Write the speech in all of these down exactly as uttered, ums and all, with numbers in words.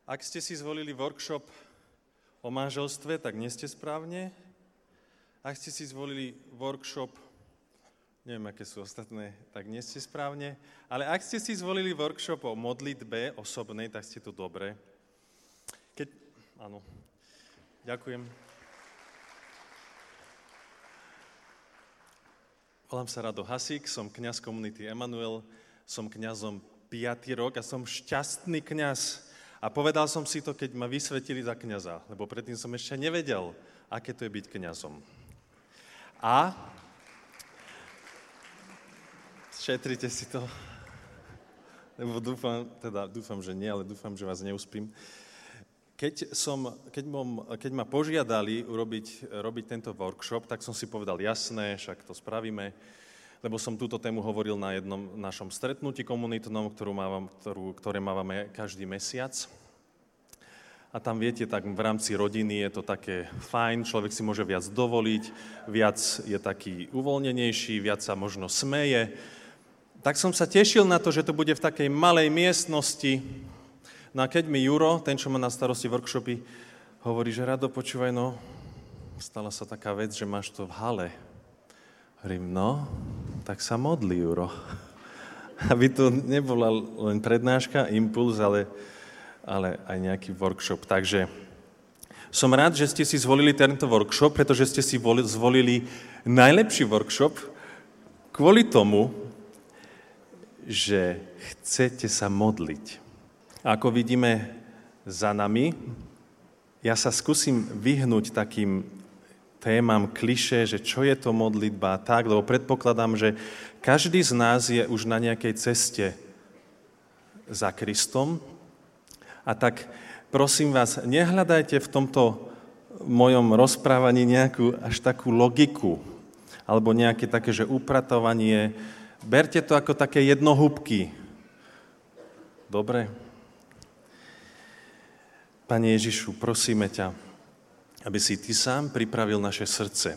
Ak ste si zvolili workshop o manželstve, tak nie ste správne. Ak ste si zvolili workshop, neviem, aké sú ostatné, tak nie ste správne. Ale ak ste si zvolili workshop o modlitbe osobnej, tak ste tu dobre. Keď... Áno, ďakujem. Volám sa Rado Hasík, som kňaz komunity Emanuel, som kňazom piaty rok a som šťastný kňaz. A povedal som si to, keď ma vysvetili za kňaza, lebo predtým som ešte nevedel, aké to je byť kňazom. A šetrite si to, lebo dúfam, teda dúfam, že nie, ale dúfam, že vás neuspím. Keď, som, keď, mom, keď ma požiadali urobiť, robiť tento workshop, tak som si povedal, jasné, však to spravíme, lebo som túto tému hovoril na jednom našom stretnutí komunitnom, ktorú mávam, ktorú, ktoré mávame každý mesiac. A tam viete, tak v rámci rodiny je to také fajn, človek si môže viac dovoliť, viac je taký uvoľnenejší, viac sa možno smeje. Tak som sa tešil na to, že to bude v takej malej miestnosti. No a keď mi Juro, ten, čo má na starosti workshopy, hovorí, že Rado, počúvaj, no, stala sa taká vec, že máš to v hale. Hovorím, no, tak sa modli, Juro. Aby to nebola len prednáška, impuls, ale, ale aj nejaký workshop. Takže som rád, že ste si zvolili tento workshop, pretože ste si zvolili najlepší workshop kvôli tomu, že chcete sa modliť. A ako vidíme za nami, ja sa skúsim vyhnúť takým témam klišé, že čo je to modlitba, tak, lebo predpokladám, že každý z nás je už na nejakej ceste za Kristom. A tak prosím vás, nehľadajte v tomto mojom rozprávaní nejakú až takú logiku, alebo nejaké také, že upratovanie. Berte to ako také jednohúbky. Dobre? Pane Ježišu, prosíme ťa, aby si ty sám pripravil naše srdce.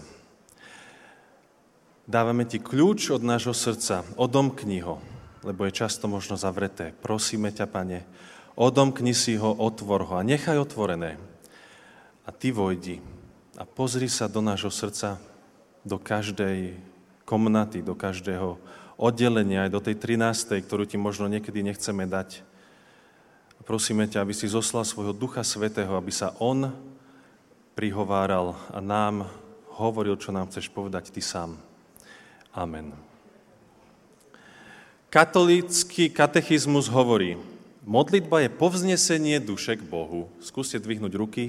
Dávame ti kľúč od nášho srdca, odomkni ho, lebo je často možno zavreté. Prosíme ťa, Pane, odomkni si ho, otvor ho a nechaj otvorené. A ty vojdi a pozri sa do nášho srdca, do každej komnaty, do každého oddelenia, aj do tej trinástej, ktorú ti možno niekedy nechceme dať. A prosíme ťa, aby si zoslal svojho Ducha Svätého, aby sa on prihováral a nám hovoril, čo nám chceš povedať ty sám. Amen. Katolícky katechizmus hovorí, modlitba je povznesenie duše k Bohu. Skúste dvihnúť ruky.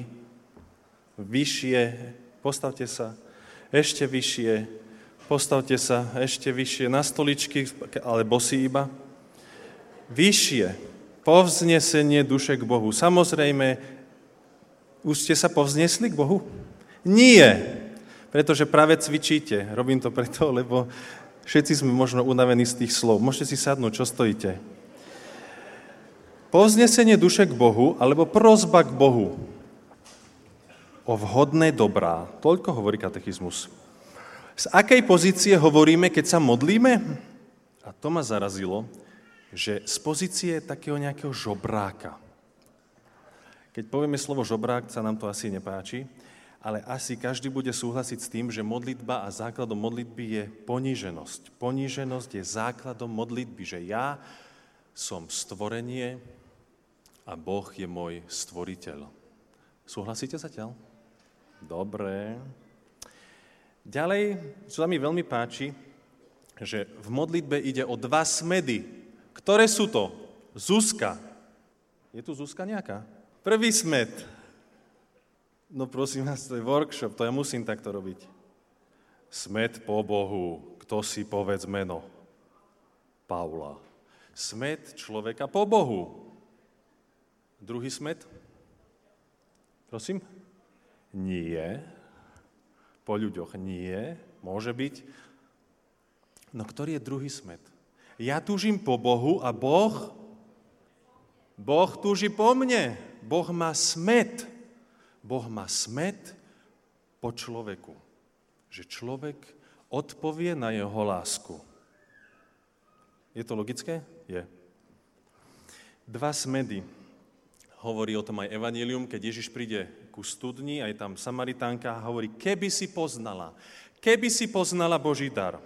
Vyššie, postavte sa. Ešte vyššie, postavte sa. Ešte vyššie, na stoličky, ale bosí iba. Vyššie, povznesenie duše k Bohu. Samozrejme, už ste sa povznesli k Bohu? Nie, pretože práve cvičíte. Robím to preto, lebo všetci sme možno unavení z tých slov. Môžete si sadnúť, čo stojíte. Povznesenie duše k Bohu, alebo prosba k Bohu o vhodné dobrá. Toľko hovorí katechizmus. Z akej pozície hovoríme, keď sa modlíme? A to ma zarazilo, že z pozície takého nejakého žobráka. Keď povieme slovo žobrák, sa nám to asi nepáči, ale asi každý bude súhlasiť s tým, že modlitba a základom modlitby je poníženosť. Poníženosť je základom modlitby, že ja som stvorenie a Boh je môj stvoriteľ. Súhlasíte zatiaľ? Dobre. Ďalej, čo sa mi veľmi páči, že v modlitbe ide o dva smedy. Ktoré sú to? Zuzka. Je tu Zuzka nejaká? Prvý smet. No prosím vás, to je workshop, to ja musím takto robiť. Smet po Bohu. Kto si povedz meno? Paula. Smet človeka po Bohu. Druhý smet? Prosím? Nie. Po ľuďoch nie. Môže byť. No ktorý je druhý smet? Ja túžim po Bohu a Boh? Boh túži po mne. Boh má smet. Boh má smet po človeku. Že človek odpovie na jeho lásku. Je to logické? Je. Dva smedy. hovorí o tom aj Evanjelium, keď Ježiš príde ku studni, aj tam Samaritánka a hovorí, keby si poznala, keby si poznala Boží dar.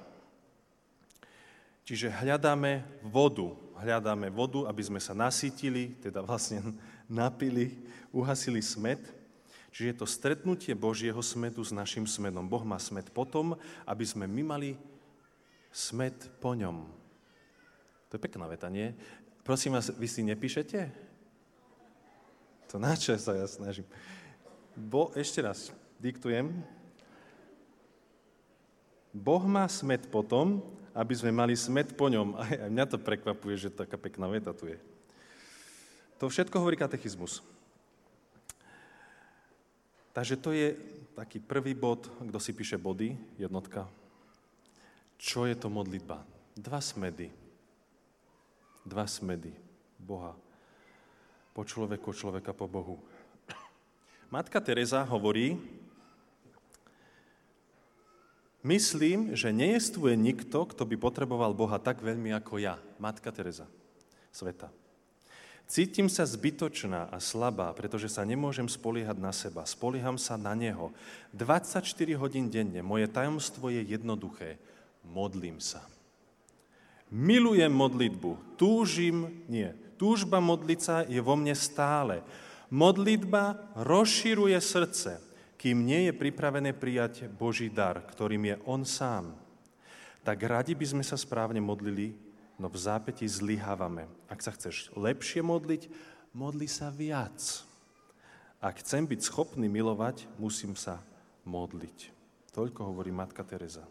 Čiže hľadáme vodu, hľadáme vodu, aby sme sa nasýtili, teda vlastne napili, uhasili smäd. Čiže je to stretnutie Božieho smädu s našim smedom. Boh má smäd potom, aby sme my mali smäd po ňom. To je pekná veta, nie? Prosím vás, vy si nepíšete? To na čo sa ja snažím. Bo, ešte raz, diktujem. Boh má smäd potom, aby sme mali smäd po ňom. Aj mňa to prekvapuje, že taká pekná veta tu je. To všetko hovorí katechizmus. Takže to je taký prvý bod, kto si píše body, jednotka. Čo je to modlitba? Dva smedy. Dva smedy Boha. Po človeku, človeka po Bohu. Matka Teresa hovorí, myslím, že nejestvuje nikto, kto by potreboval Boha tak veľmi ako ja. Matka Teresa, sveta. Cítim sa zbytočná a slabá, pretože sa nemôžem spoliehať na seba. Spolieham sa na Neho. dvadsaťštyri hodín denne. Moje tajomstvo je jednoduché. Modlím sa. Milujem modlitbu. Túžim, nie. Túžba modliť sa je vo mne stále. Modlitba rozširuje srdce, kým nie je pripravené prijať Boží dar, ktorým je On sám. Tak radi by sme sa správne modlili, no v zápätí zlyhávame. Ak sa chceš lepšie modliť, modli sa viac. Ak chcem byť schopný milovať, musím sa modliť. Toľko hovorí matka Teresa.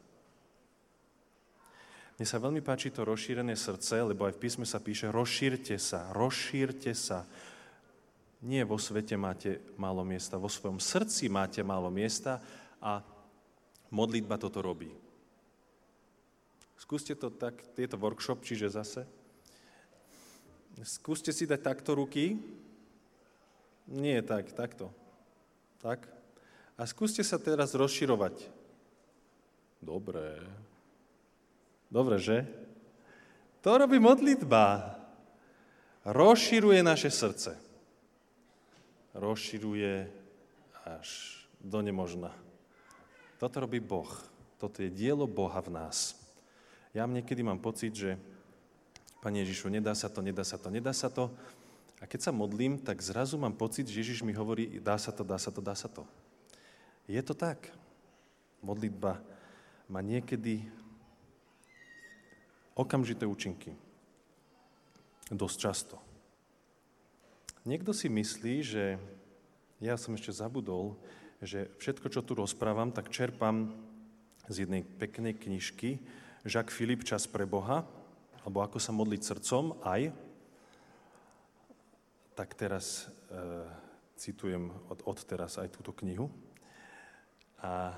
Mne sa veľmi páči to rozšírené srdce, lebo aj v písme sa píše rozšírte sa, rozšírte sa. Nie vo svete máte málo miesta, vo svojom srdci máte málo miesta a modlitba toto robí. Skúste to tak, je to workshop, čiže zase. Skúste si dať takto ruky. Nie tak, takto. Tak. A skúste sa teraz rozširovať. Dobre. Dobre, že? To robí modlitba. Rozširuje naše srdce. Rozširuje až do nemožna. Toto robí Boh. Toto je dielo Boha v nás. Ja niekedy mám pocit, že Pane Ježišu, nedá sa to, nedá sa to, nedá sa to. A keď sa modlím, tak zrazu mám pocit, že Ježiš mi hovorí, dá sa to, dá sa to, dá sa to. Je to tak. Modlitba má niekedy okamžité účinky. Dosť často. Niekto si myslí, že ja som ešte zabudol, že všetko, čo tu rozprávam, tak čerpám z jednej peknej knižky Jacques Philippe Čas pre Boha, alebo ako sa modliť srdcom aj. Tak teraz e, citujem od, od teraz aj túto knihu. A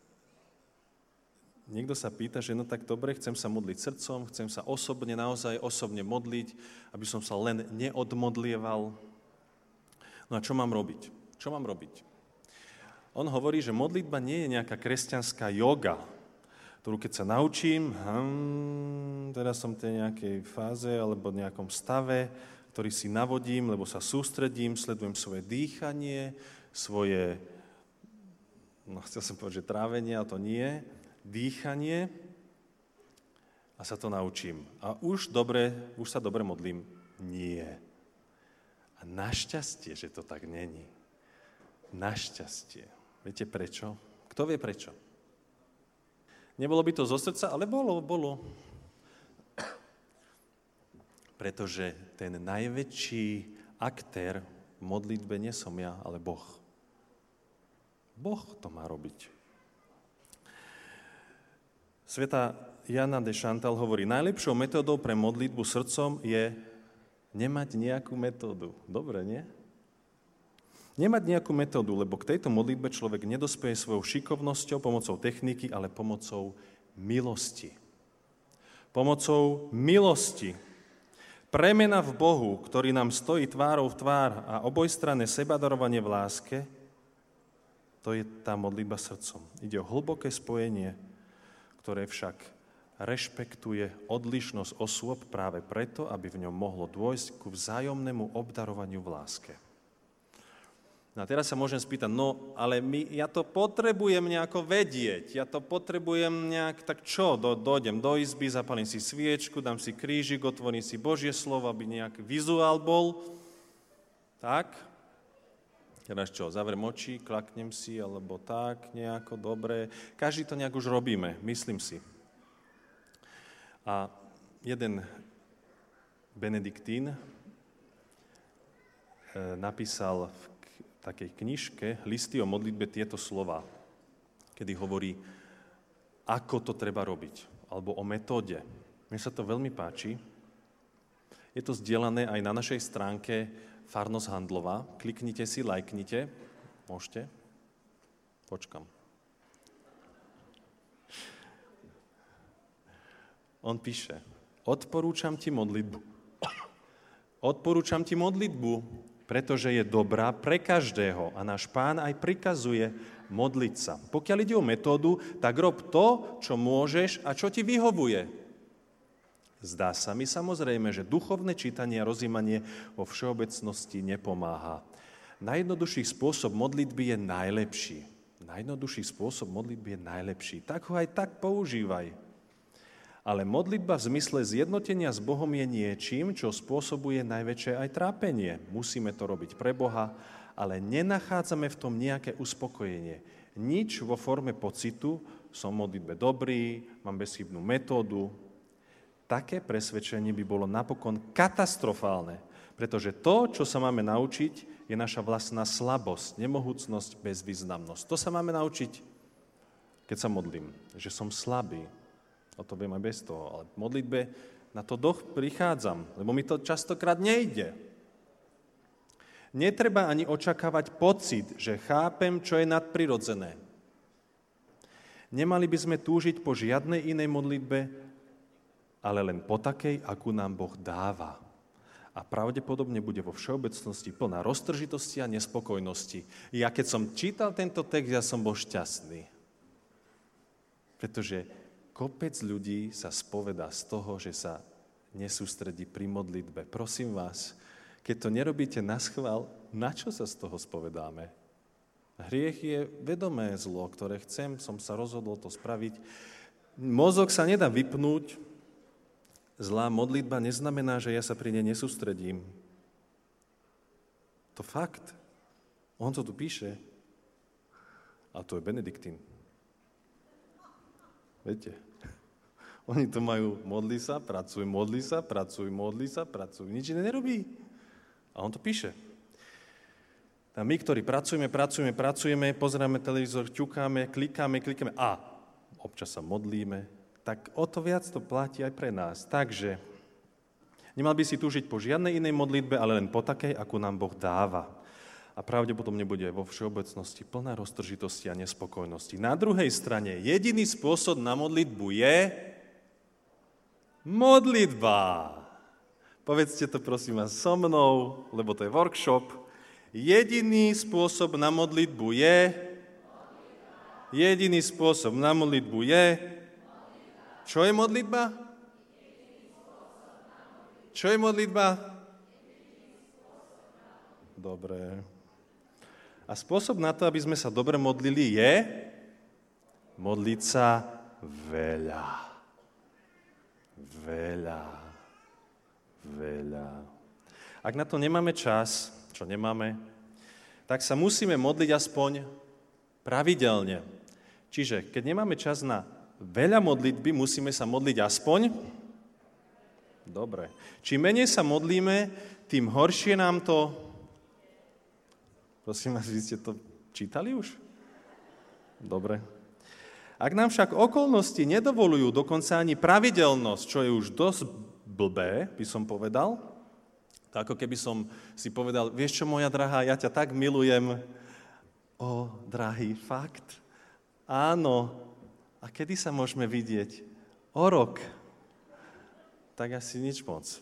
niekto sa pýta, že no tak dobre, chcem sa modliť srdcom, chcem sa osobne, naozaj osobne modliť, aby som sa len neodmodlieval. No a čo mám robiť? Čo mám robiť? On hovorí, že modlitba nie je nejaká kresťanská joga, ktorú keď sa naučím, hm, teraz som v tej nejakej fáze alebo v nejakom stave, ktorý si navodím, lebo sa sústredím, sledujem svoje dýchanie, svoje, no chcel som povedať, že trávenie, ale to nie, dýchanie a sa to naučím. A už dobre, už sa dobre modlím. Nie. A našťastie, že to tak není. Našťastie. Viete prečo? Kto vie prečo? Nebolo by to zo srdca, ale bolo, bolo. Pretože ten najväčší aktér v modlitbe nie som ja, ale Boh. Boh to má robiť. Svätá Jana de Chantal hovorí, najlepšou metódou pre modlitbu srdcom je nemať nejakú metódu. Dobre, nie? Nemať nejakú metódu, lebo k tejto modlitbe človek nedospeje svojou šikovnosťou, pomocou techniky, ale pomocou milosti. Pomocou milosti. Premena v Bohu, ktorý nám stojí tvárou v tvár a obojstranné sebadarovanie v láske, to je tá modlitba srdcom. Ide o hlboké spojenie, ktoré však rešpektuje odlišnosť osôb práve preto, aby v ňom mohlo dôjsť ku vzájomnému obdarovaniu v láske. No a teraz sa môžem spýtať, no ale my, ja to potrebujem nejako vedieť, ja to potrebujem nejak, tak čo, do, dojdem do izby, zapalím si sviečku, dám si krížik, otvorím si Božie slovo, aby nejaký vizuál bol. Tak? Teraz čo, zavriem oči, klaknem si, alebo tak, nejako, dobre. Každý to nejak už robíme, myslím si. A jeden benediktín napísal v takej knižke Listy o modlitbe tieto slova, kedy hovorí, ako to treba robiť, alebo o metóde. Mne sa to veľmi páči. Je to zdieľané aj na našej stránke Farnosť Handlová. Kliknite si, lajknite. Môžete? Počkam. On píše, odporúčam ti modlitbu. Odporúčam ti modlitbu, pretože je dobrá pre každého a náš Pán aj prikazuje modliť sa. Pokiaľ ide o metódu, tak rob to, čo môžeš a čo ti vyhovuje. Zdá sa mi samozrejme, že duchovné čítanie a rozjímanie vo všeobecnosti nepomáha. Najjednoduchší spôsob modlitby je najlepší. Najjednoduchší spôsob modlitby je najlepší. Tak ho aj tak používaj. Ale modlitba v zmysle zjednotenia s Bohom je niečím, čo spôsobuje najväčšie aj trápenie. Musíme to robiť pre Boha, ale nenachádzame v tom nejaké uspokojenie. Nič vo forme pocitu, som v modlitbe dobrý, mám bezchybnú metódu. Také presvedčenie by bolo napokon katastrofálne, pretože to, čo sa máme naučiť, je naša vlastná slabosť, nemohúcnosť, bezvýznamnosť. To sa máme naučiť, keď sa modlím, že som slabý. O to viem aj bez toho, ale v modlitbe na to doch prichádzam, lebo mi to častokrát nejde. Netreba ani očakávať pocit, že chápem, čo je nadprirodzené. Nemali by sme túžiť po žiadnej inej modlitbe, ale len po takej, akú nám Boh dáva. A pravdepodobne bude vo všeobecnosti plná roztržitosti a nespokojnosti. Ja keď som čítal tento text, ja som bol šťastný. Pretože kopec ľudí sa spovedá z toho, že sa nesústredí pri modlitbe. Prosím vás, keď to nerobíte naschvál, na čo sa z toho spovedáme? Hriech je vedomé zlo, ktoré chcem, som sa rozhodol to spraviť. Mozog sa nedá vypnúť. Zlá modlitba neznamená, že ja sa pri nej nesústredím. To fakt. On to tu píše. A to je Benediktín. Viete, oni to majú, modlí sa, pracuj, modlí sa, pracuj, modlí sa, pracuj. Nič iné nerobí. A on to píše. A my, ktorí pracujeme, pracujeme, pracujeme, pozeráme televízor, ťukáme, klikáme, klikáme a občas sa modlíme, tak o to viac to platí aj pre nás. Takže nemal by si túžiť po žiadnej inej modlitbe, ale len po takej, akú nám Boh dáva. A pravdepodobne bude vo všeobecnosti plná roztržitosti a nespokojnosti. Na druhej strane, jediný spôsob na modlitbu je modlitba. Povedzte to prosím vás so mnou, lebo to je workshop. Jediný spôsob na modlitbu je Jediný spôsob na modlitbu je Čo je modlitba? Čo je modlitba? Dobre. A spôsob na to, aby sme sa dobre modlili, je modliť sa veľa. Veľa. Veľa. Ak na to nemáme čas, čo nemáme, tak sa musíme modliť aspoň pravidelne. Čiže, keď nemáme čas na veľa modlitby, musíme sa modliť aspoň. Dobre. Čím menej sa modlíme, tým horšie nám to... Prosím vás, vy ste to čítali už? Dobre. Ak nám však okolnosti nedovolujú dokonca ani pravidelnosť, čo je už dosť blbé, by som povedal, to ako keby som si povedal, vieš čo, moja drahá, ja ťa tak milujem. Ó, drahý, fakt? Áno. A kedy sa môžeme vidieť? O rok. Tak asi nič moc.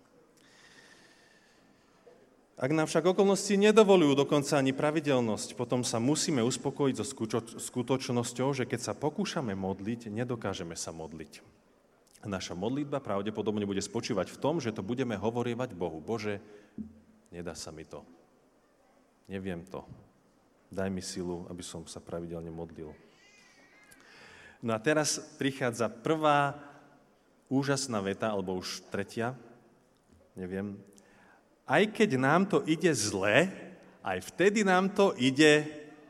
Ak nám však okolnosti nedovolujú dokonca ani pravidelnosť, potom sa musíme uspokojiť so skutočnosťou, že keď sa pokúšame modliť, nedokážeme sa modliť. A naša modlitba pravdepodobne bude spočívať v tom, že to budeme hovorievať Bohu. Bože, nedá sa mi to. Neviem to. Daj mi silu, aby som sa pravidelne modlil. No a teraz prichádza prvá úžasná veta, alebo už tretia, neviem. Aj keď nám to ide zle, aj vtedy nám to ide...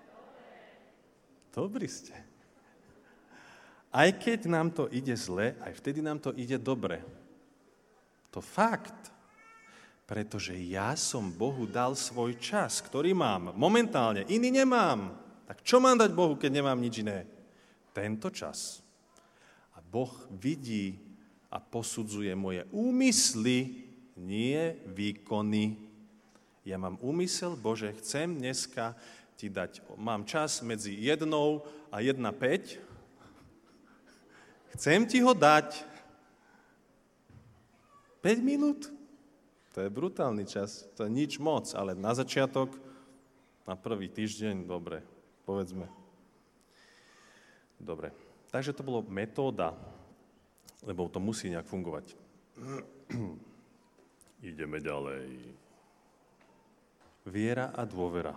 Dobrí ste. Aj keď nám to ide zle, aj vtedy nám to ide dobre. To fakt. Pretože ja som Bohu dal svoj čas, ktorý mám momentálne, iný nemám. Tak čo mám dať Bohu, keď nemám nič iné? Tento čas. A Boh vidí a posudzuje moje úmysly, nie výkony. Ja mám úmysel, Bože, chcem dneska ti dať, mám čas medzi jednou a jedna päť, chcem ti ho dať päť minút. To je brutálny čas, to je nič moc, ale na začiatok, na prvý týždeň, dobre, povedzme. Dobre, takže to bolo metóda, lebo to musí nejak fungovať. Ideme ďalej. Viera a dôvera.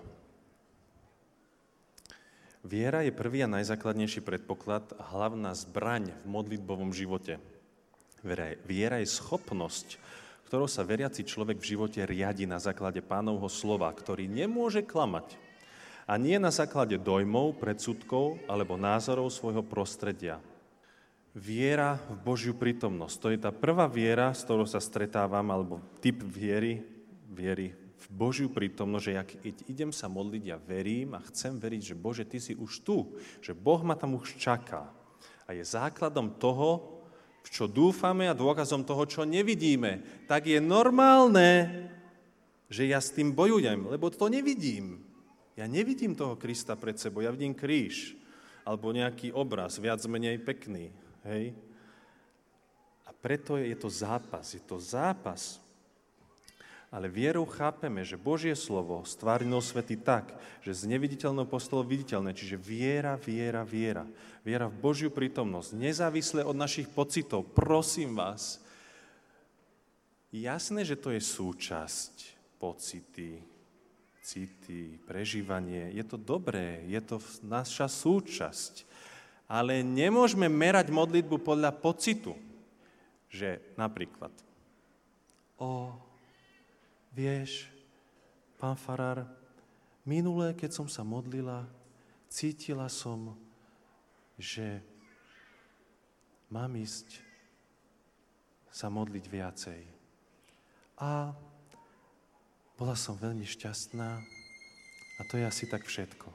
Viera je prvý a najzákladnejší predpoklad a hlavná zbraň v modlitbovom živote. Viera je schopnosť, ktorou sa veriaci človek v živote riadi na základe Pánovho slova, ktorý nemôže klamať. A nie na základe dojmov, predsudkov alebo názorov svojho prostredia. Viera v Božiu prítomnosť. To je tá prvá viera, s ktorou sa stretávam, alebo typ viery, viery v Božiu prítomnosť, že ja keď idem sa modliť, ja verím a chcem veriť, že Bože, Ty si už tu, že Boh ma tam už čaká. A je základom toho, v čo dúfame a dôkazom toho, čo nevidíme. Tak je normálne, že ja s tým bojujem, lebo to nevidím. Ja nevidím toho Krista pred sebou, ja vidím kríž, alebo nejaký obraz, viac menej pekný. Hej? A preto je to zápas, je to zápas. Ale vierou chápeme, že Božie slovo stvárnilo svety tak, že z neviditeľného postalo viditeľné, čiže viera, viera, viera. Viera v Božiu prítomnosť, nezávisle od našich pocitov. Prosím vás, jasné, že to je súčasť, pocity, city, prežívanie. Je to dobré, je to naša súčasť. Ale nemôžeme merať modlitbu podľa pocitu. Že napríklad, o, vieš, pán farár, minulé, keď som sa modlila, cítila som, že mám ísť sa modliť viacej. A bola som veľmi šťastná a to je asi tak všetko.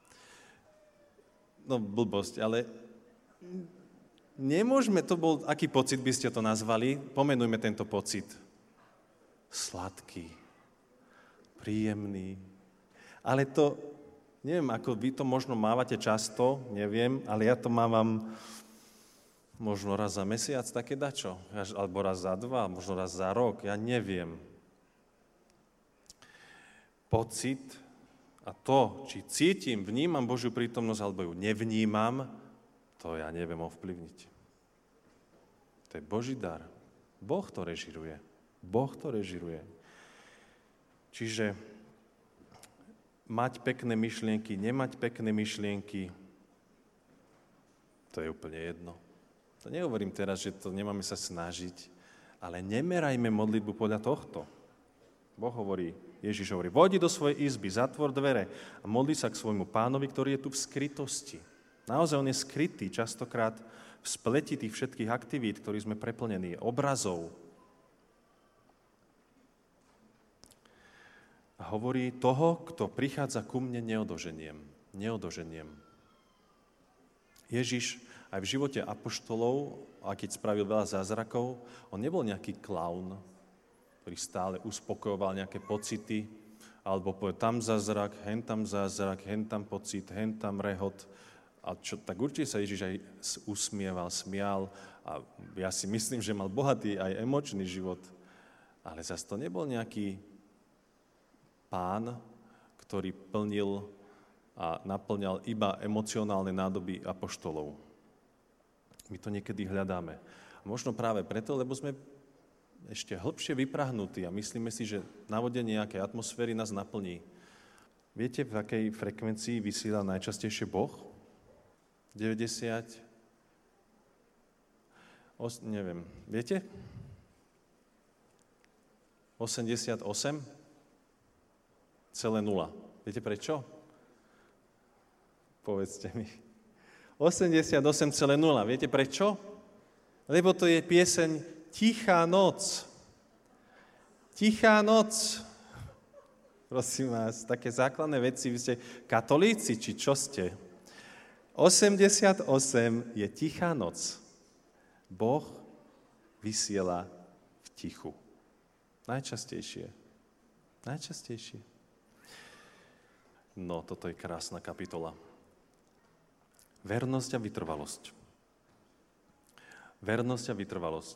No, blbosť, ale nemôžeme, to bol, aký pocit by ste to nazvali? Pomenujme tento pocit. Sladký, príjemný. Ale to, neviem, ako vy to možno mávate často, neviem, ale ja to mávam možno raz za mesiac, také dačo. Alebo raz za dva, možno raz za rok, ja neviem. Pocit a to, či cítim, vnímam Božiu prítomnosť, alebo ju nevnímam, to ja neviem ovplyvniť. To je Boží dar. Boh to režiruje. Boh to režiruje. Čiže mať pekné myšlienky, nemať pekné myšlienky, to je úplne jedno. To nehovorím teraz, že to nemáme sa snažiť, ale nemerajme modlitbu podľa tohto. Boh hovorí, Ježiš hovorí, vojdi do svojej izby, zatvor dvere a modli sa k svojmu pánovi, ktorý je tu v skrytosti. Naozaj on je skrytý, častokrát v spleti tých všetkých aktivít, ktorých sme preplnení, obrazov. A hovorí, toho, kto prichádza ku mne, neodoženiem. Neodoženiem. Ježiš aj v živote apoštolov, a keď spravil veľa zázrakov, on nebol nejaký klaun, ktorý stále uspokojoval nejaké pocity, alebo povie tam zázrak, hen tam zázrak, hen tam pocit, hen tam rehot. A čo, tak určite sa Ježiš aj usmieval, smial a ja si myslím, že mal bohatý aj emočný život. Ale zase to nebol nejaký pán, ktorý plnil a naplňal iba emocionálne nádoby apoštolov. My to niekedy hľadáme. A možno práve preto, lebo sme ešte hlbšie vyprahnutí a myslíme si, že navodenie nejakej atmosféry nás naplní. Viete, v akej frekvencii vysiela najčastejšie Boh? deväťdesiat? Os, neviem. Viete? osemdesiatosem celé nula. Viete prečo? Povedzte mi. osemdesiatosem celé nula. Viete prečo? Lebo to je pieseň Tichá noc. Tichá noc. Prosím vás, také základné veci, vy ste katolíci, či čo ste? osemdesiatosem je tichá noc. Boh vysiela v tichu. Najčastejšie. Najčastejšie. No, toto je krásna kapitola. Vernosť a vytrvalosť. Vernosť a vytrvalosť.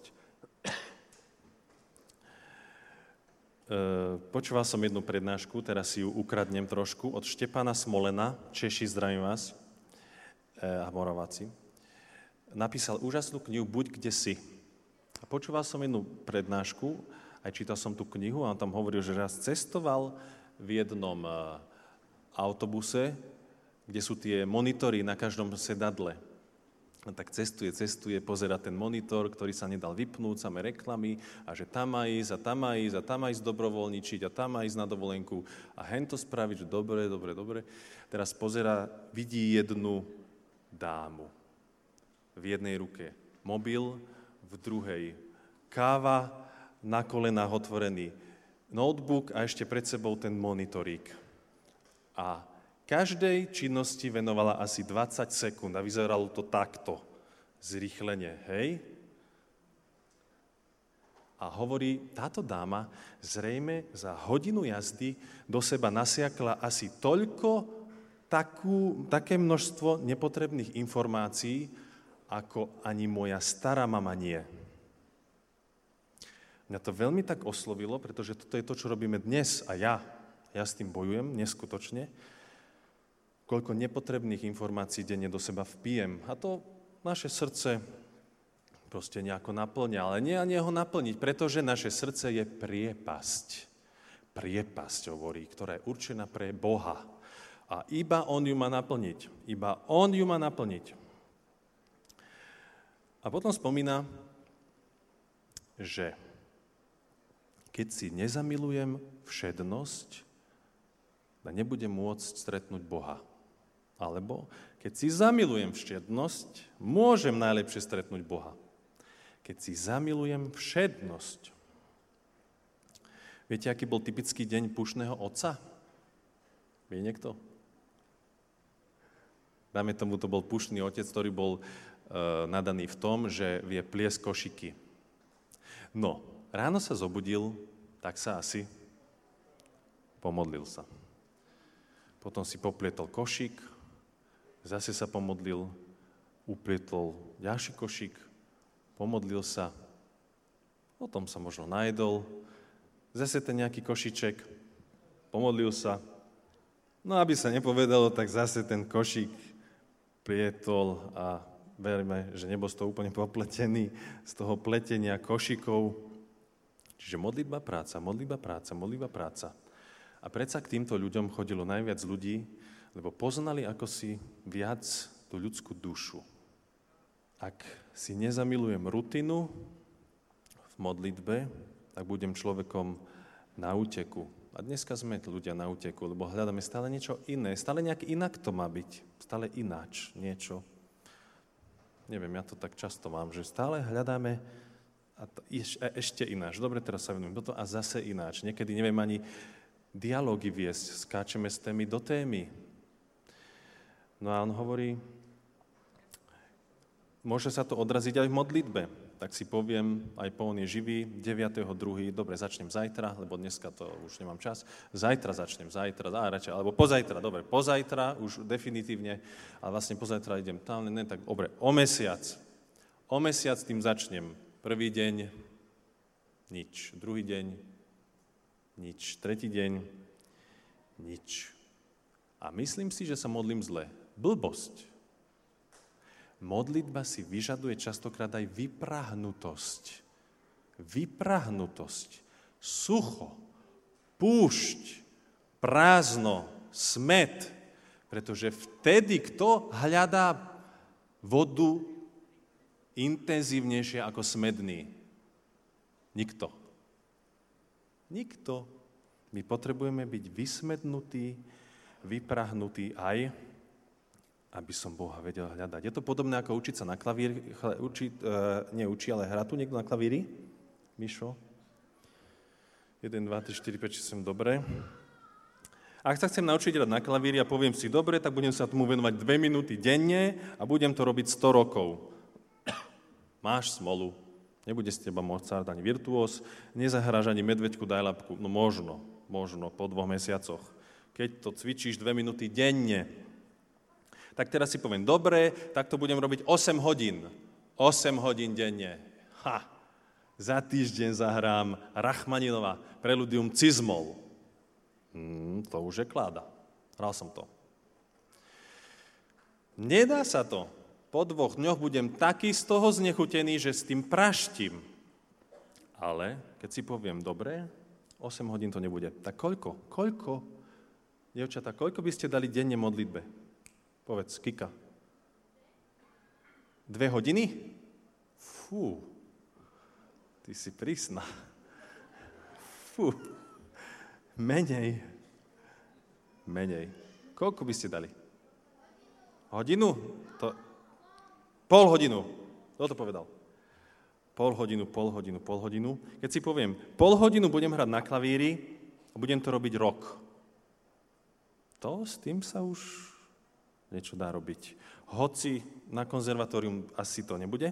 Počúval som jednu prednášku, teraz si ju ukradnem trošku, od Štepana Smolena, Češi, zdravím vás, a Moraváci. Napísal úžasnú knihu Buď kde si. A počúval som jednu prednášku, aj čítal som tú knihu a on tam hovoril, že raz cestoval v jednom autobuse, kde sú tie monitory na každom sedadle. A tak cestuje, cestuje, pozerá ten monitor, ktorý sa nedal vypnúť, samé reklamy, a že tam má ísť, a tam má ísť, a tam má ísť dobrovoľničiť, a tam má ísť na dovolenku, a hento spraviť, že dobre, dobre, dobre. Teraz pozerá, vidí jednu dámu. V jednej ruke mobil, v druhej káva, na kolenách otvorený notebook a ešte pred sebou ten monitorík. A každej činnosti venovala asi dvadsať sekúnd a vyzeralo to takto, zrýchlenie, hej? A hovorí, táto dáma zrejme za hodinu jazdy do seba nasiakla asi toľko, takú, také množstvo nepotrebných informácií, ako ani moja stará mama nie. Mňa to veľmi tak oslovilo, pretože toto je to, čo robíme dnes a ja. Ja s tým bojujem neskutočne. Koľko nepotrebných informácií denne do seba vpijem. A to naše srdce proste nejako naplňa. Ale nie a nie ho naplniť, pretože naše srdce je priepasť. Priepasť, hovorí, ktorá je určená pre Boha. A iba On ju má naplniť. Iba On ju má naplniť. A potom spomína, že keď si nezamilujem všednosť, nebudem môcť stretnúť Boha. Alebo, keď si zamilujem všednosť, môžem najlepšie stretnúť Boha. Keď si zamilujem všednosť. Viete, aký bol typický deň Púštneho otca? Vie niekto? Dáme tomu, to bol Púštny otec, ktorý bol e, nadaný v tom, že vie pliesť košiky. No, ráno sa zobudil, tak sa asi pomodlil sa. Potom si poplietol košík, zase sa pomodlil, uplietol ďalší košík, pomodlil sa, potom sa možno najedol, zase ten nejaký košiček, pomodlil sa, no aby sa nepovedalo, tak zase ten košík plietol a veríme, že nebol z toho úplne popletený, z toho pletenia košíkov. Čiže modlitba, práca, modlitba, práca, modlitba, práca. A predsa k týmto ľuďom chodilo najviac ľudí, lebo poznali ako si viac tú ľudskú dušu. Ak si nezamilujem rutinu v modlitbe, tak budem človekom na úteku. A dneska sme ľudia na úteku, lebo hľadáme stále niečo iné. Stále nejak inak to má byť. Stále ináč niečo. Neviem, ja to tak často mám, že stále hľadáme a to, ešte ináč. Dobre, teraz sa venujem toto a zase ináč. Niekedy neviem ani dialógy viesť, skáčeme z témy do témy. No a on hovorí, môže sa to odraziť aj v modlitbe. Tak si poviem, aj po on je živý, deviateho druhého dobre, začnem zajtra, lebo dneska to už nemám čas. Zajtra začnem, zajtra, á, radšej, alebo pozajtra, dobre, pozajtra, už definitívne, ale vlastne pozajtra idem tam, ne, tak dobre, o mesiac. O mesiac tým začnem. Prvý deň, nič. Druhý deň, nič. Tretí deň, nič. A myslím si, že sa modlím zle. Blbosť. Modlitba si vyžaduje častokrát aj vyprahnutosť. Vyprahnutosť. Sucho, púšť, prázdno, Smäd. Pretože vtedy kto hľadá vodu intenzívnejšie ako smedný? Nikto. Nikto. My potrebujeme byť vysmednutí, vyprahnutí aj, aby som Boha vedel hľadať. Je to podobné ako učiť sa na klavíri, uči, uh, nie učí, ale hrá tu niekto na klavíri? Mišo? jeden, dva, tri, štyri, päť, šesť, sedem, dobre. Ak sa chcem naučiť hrať na klavíri a poviem si, dobre, tak budem sa tomu venovať dve minúty denne a budem to robiť sto rokov. Máš smolu. Nebude z teba Mozart ani virtuós, nezahráš ani medveďku, daj labku. No možno, možno po dvoch mesiacoch. Keď to cvičíš dve minúty denne. Tak teraz si poviem, dobre, tak to budem robiť osem hodín. osem hodín denne. Ha! Za týždeň zahrám Rachmaninova Preludium Cizmol. Hmm, to už je kláda. Hral som to. Nedá sa to. Po dvoch dňoch budem taký z toho znechutený, že s tým praštím. Ale keď si poviem, dobre, osem hodín to nebude. Tak koľko? Koľko? Dievčatá, koľko by ste dali denne modlitbe? Povedz, Kika. Dve hodiny? Fú, ty si prísna. Fú, menej. Menej. Koľko by ste dali? Hodinu? To... Pol hodinu. Kto to povedal? Pol hodinu, pol hodinu, pol hodinu. Keď si poviem, pol hodinu budem hrať na klavíri a budem to robiť rok. To s tým sa už niečo dá robiť. Hoci na konzervatórium asi to nebude,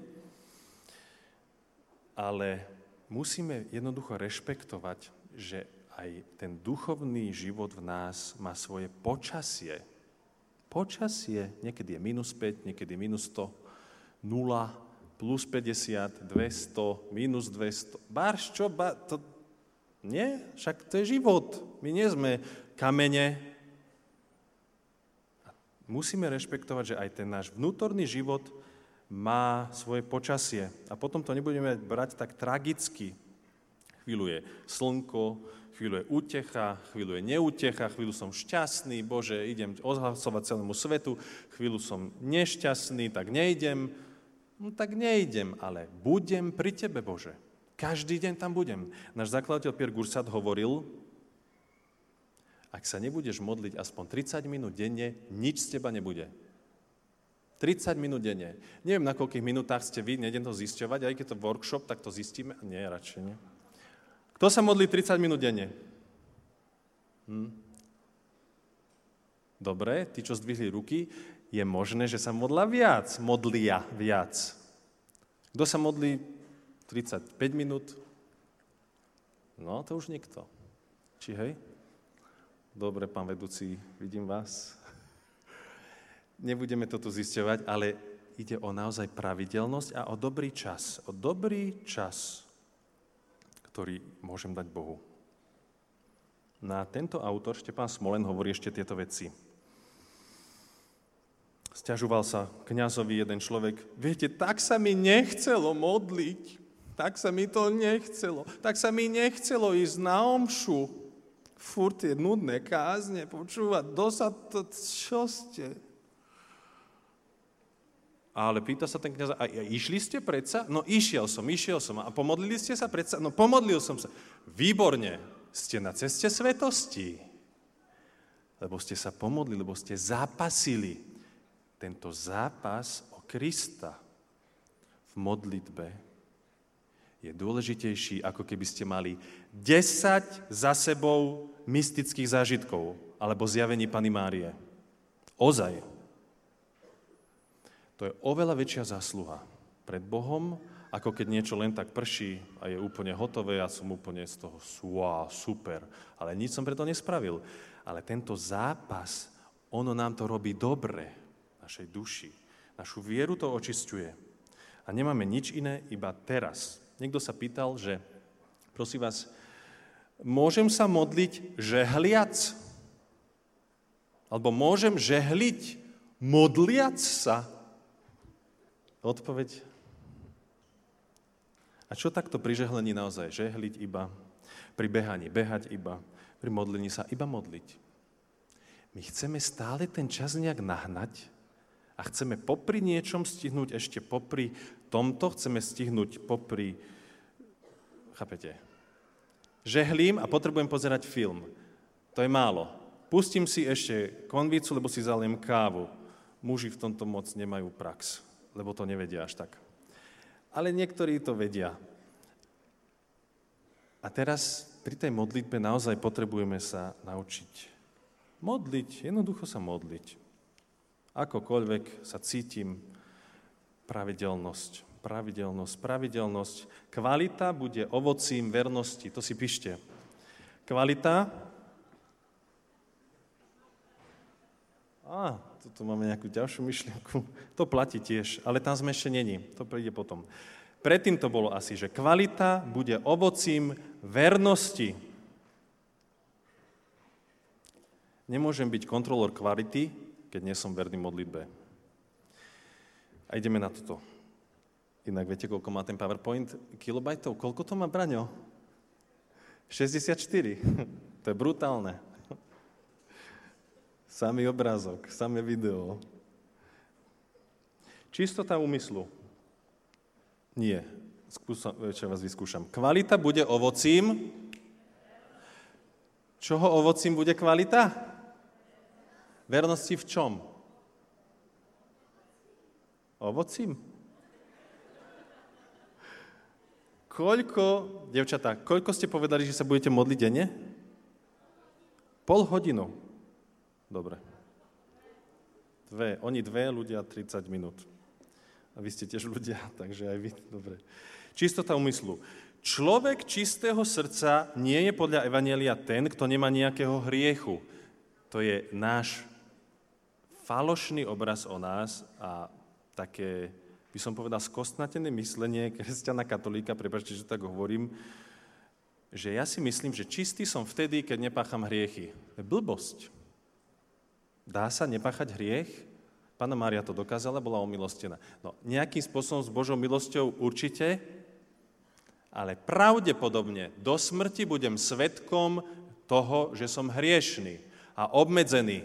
ale musíme jednoducho rešpektovať, že aj ten duchovný život v nás má svoje počasie. Počasie, niekedy je minus päť, niekedy je minus sto, nula, plus päťdesiat, dvesto, minus dvesto. Báš čo? Ba, to, nie? Však to je život. My nie sme kamene. Musíme rešpektovať, že aj ten náš vnútorný život má svoje počasie. A potom to nebudeme brať tak tragicky. Chvíľu je slnko, chvíľu je útecha, chvíľu je neútecha, chvíľu som šťastný, Bože, idem ohlasovať celému svetu, chvíľu som nešťastný, tak nejdem. No tak nejdem, ale budem pri Tebe, Bože. Každý deň tam budem. Náš zakladateľ Pierre Goursat hovoril, ak sa nebudeš modliť aspoň tridsať minút denne, nič z teba nebude. tridsať minút denne. Neviem, na koľkých minútach ste vy, nejdem to zisťovať, aj keď to workshop, tak to zistíme. Nie, radšej nie. Kto sa modlí tridsať minút denne? Hm? Dobre, tí, čo zdvihli ruky, je možné, že sa modlá viac, modlia viac. Kto sa modlí tridsaťpäť minút? No, to už nikto. Či hej? Dobre, pán vedúci, vidím vás. Nebudeme to tu zisťovať, ale ide o naozaj pravidelnosť a o dobrý čas. O dobrý čas, ktorý môžem dať Bohu. Na tento autor, Štepán Smolen, hovorí ešte tieto veci. Sťažoval sa kňazovi jeden človek, viete, tak sa mi nechcelo modliť, tak sa mi to nechcelo, tak sa mi nechcelo ísť na omšu. Furt je nudné kázne, počúvať, dosa to, čo ste? Ale pýta sa ten kňaz, a išli ste predsa? No išiel som, išiel som. A pomodlili ste sa predsa? No pomodlil som sa. Výborne, ste na ceste svetosti. Lebo ste sa pomodlili, lebo ste zápasili. Tento zápas o Krista v modlitbe je dôležitejší, ako keby ste mali desať za sebou mystických zážitkov alebo zjavení Panny Márie. Ozaj. To je oveľa väčšia zásluha pred Bohom, ako keď niečo len tak prší a je úplne hotové, ja som úplne z toho wow, super, ale nič som preto nespravil. Ale tento zápas, ono nám to robí dobre, našej duši. Našu vieru to očisťuje. A nemáme nič iné, iba teraz. Niekto sa pýtal, že, prosím vás, môžem sa modliť žehliac? Alebo môžem žehliť modliac sa? Odpoveď. A čo takto pri žehlení naozaj? Žehliť iba, pri behaní behať iba, pri modlení sa iba modliť. My chceme stále ten čas nejak nahnať a chceme popri niečom stihnúť ešte popri tomto, chceme stihnúť popri, chápete, žehlím a potrebujem pozerať film. To je málo. Pustím si ešte konvicu, lebo si zaliem kávu. Muži v tomto moc nemajú prax, lebo to nevedia až tak. Ale niektorí to vedia. A teraz pri tej modlitbe naozaj potrebujeme sa naučiť modliť, jednoducho sa modliť. Akokoľvek sa cítim, pravidelnosť, pravidelnosť, pravidelnosť. Kvalita bude ovocím vernosti, to si píšte. Kvalita. Á, tu máme nejakú ďalšiu myšlienku. To platí tiež, ale tam sme ešte není, to príde potom. Predtým to bolo asi, že kvalita bude ovocím vernosti. Nemôžem byť kontrolór kvality, keď nie som verný modlitbe. A ideme na toto. Inak viete, koľko má ten PowerPoint? Kilobajtov? Koľko to má, Braňo? šesťdesiatštyri. To je brutálne. Samý obrázok, samé video. Čistota úmyslu. Nie. Skúsam, čo vás vyskúšam. Kvalita bude ovocím. Čoho ovocím bude kvalita? Vernosti v čom? Ovocím? Koľko, devčatá, koľko ste povedali, že sa budete modliť denne? Pol hodinu. Dobre. Dve. Oni dve, ľudia tridsať minút. A vy ste tiež ľudia, takže aj vy. Dobre. Čistota úmyslu. Človek čistého srdca nie je podľa Evanjelia ten, kto nemá nejakého hriechu. To je náš falošný obraz o nás a také, by som povedal, skostnatené myslenie kresťana katolíka, prepáčte, že tak hovorím, že ja si myslím, že čistý som vtedy, keď nepácham hriechy. To je blbosť. Dá sa nepáchať hriech? Panna Mária to dokázala, bola omilostená. No, nejakým spôsobom s Božou milosťou určite, ale pravdepodobne do smrti budem svedkom toho, že som hriešný a obmedzený.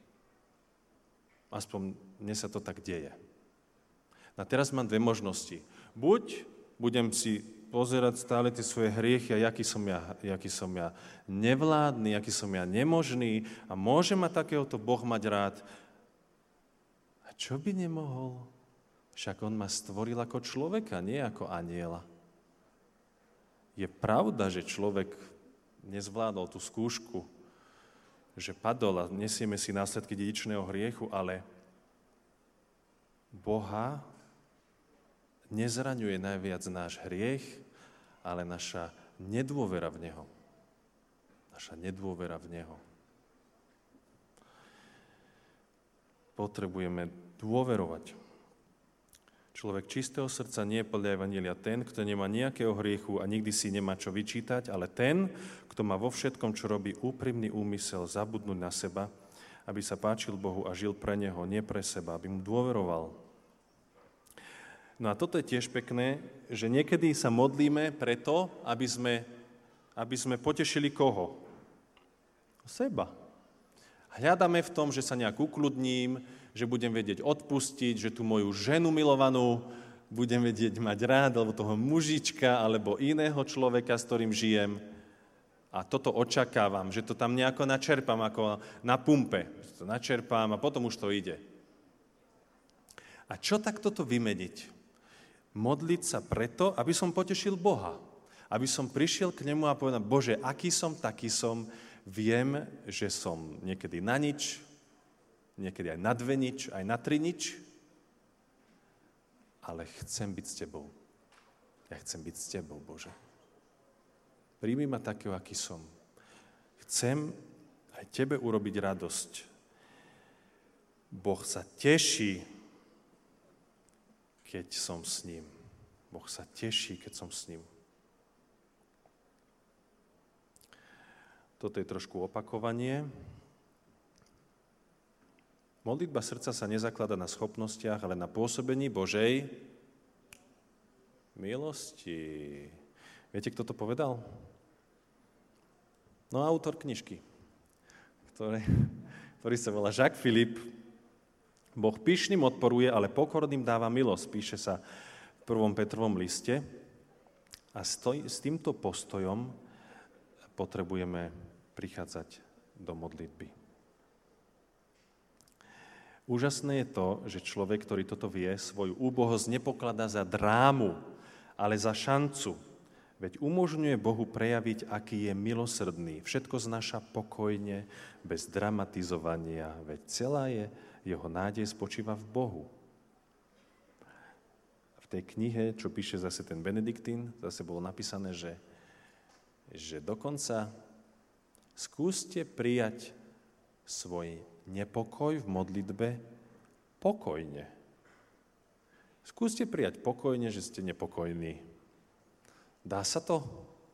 Aspoň mne sa to tak deje. A teraz mám dve možnosti. Buď budem si pozerať stále tie svoje hriechy a jaký som ja, jaký som ja nevládny, aký som ja nemožný a môže ma takéhoto Boh mať rád. A čo by nemohol? Však on ma stvoril ako človeka, nie ako anjela. Je pravda, že človek nezvládol tú skúšku, že padol a nesieme si následky dedičného hriechu, ale Boha nezraňuje najviac náš hriech, ale naša nedôvera v Neho. Naša nedôvera v Neho. Potrebujeme dôverovať. Človek čistého srdca nie je podľa Evanjelia ten, kto nemá nejakého hriechu a nikdy si nemá čo vyčítať, ale ten, kto má vo všetkom, čo robí, úprimný úmysel zabudnúť na seba, aby sa páčil Bohu a žil pre Neho, nie pre seba, aby mu dôveroval. No a toto je tiež pekné, že niekedy sa modlíme preto, aby sme, aby sme potešili koho? Seba. Hľadáme v tom, že sa nejak ukludním, že budem vedieť odpustiť, že tú moju ženu milovanú budem vedieť mať rád, alebo toho mužička, alebo iného človeka, s ktorým žijem. A toto očakávam, že to tam nejako načerpám, ako na pumpe. Že to načerpám a potom už to ide. A čo tak toto vymeniť? Modliť sa preto, aby som potešil Boha. Aby som prišiel k nemu a povedal, Bože, aký som, taký som, viem, že som niekedy na nič, niekedy aj na dve nič, aj na tri nič, ale chcem byť s Tebou. Ja chcem byť s Tebou, Bože. Príjmi ma takého, aký som. Chcem aj Tebe urobiť radosť. Boh sa teší, keď som s ním. Boh sa teší, keď som s ním. Toto je trošku opakovanie. Modlitba srdca sa nezaklada na schopnostiach, ale na pôsobení Božej milosti. Viete, kto to povedal? No, autor knižky, ktorý, ktorý sa volá Jacques Philippe. Boh pyšným odporuje, ale pokorným dáva milosť, píše sa v prvom Petrovom liste. A stoj, s týmto postojom potrebujeme prichádzať do modlitby. Úžasné je to, že človek, ktorý toto vie, svoju úbohosť nepokladá za drámu, ale za šancu. Veď umožňuje Bohu prejaviť, aký je milosrdný. Všetko znáša pokojne, bez dramatizovania, veď celá je jeho nádej spočíva v Bohu. V tej knihe, čo píše zase ten Benediktín, zase bolo napísané, že, že dokonca skúste prijať svoj nepokoj v modlitbe pokojne. Skúste prijať pokojne, že ste nepokojní. Dá sa to?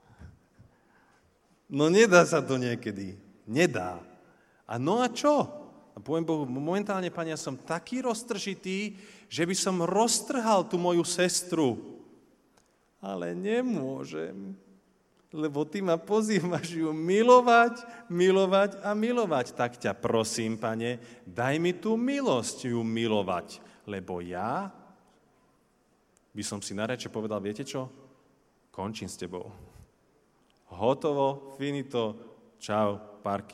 No nedá sa to niekedy. Nedá. A no a čo? A poviem Bohu, momentálne, Pane, ja som taký roztržitý, že by som roztrhal tú moju sestru. Ale nemôžem, lebo ty ma pozývaš ju milovať, milovať a milovať. Tak ťa prosím, Pane, daj mi tú milosť ju milovať, lebo ja by som si nareče povedal, viete čo? Končím s tebou. Hotovo, finito, čau, parky.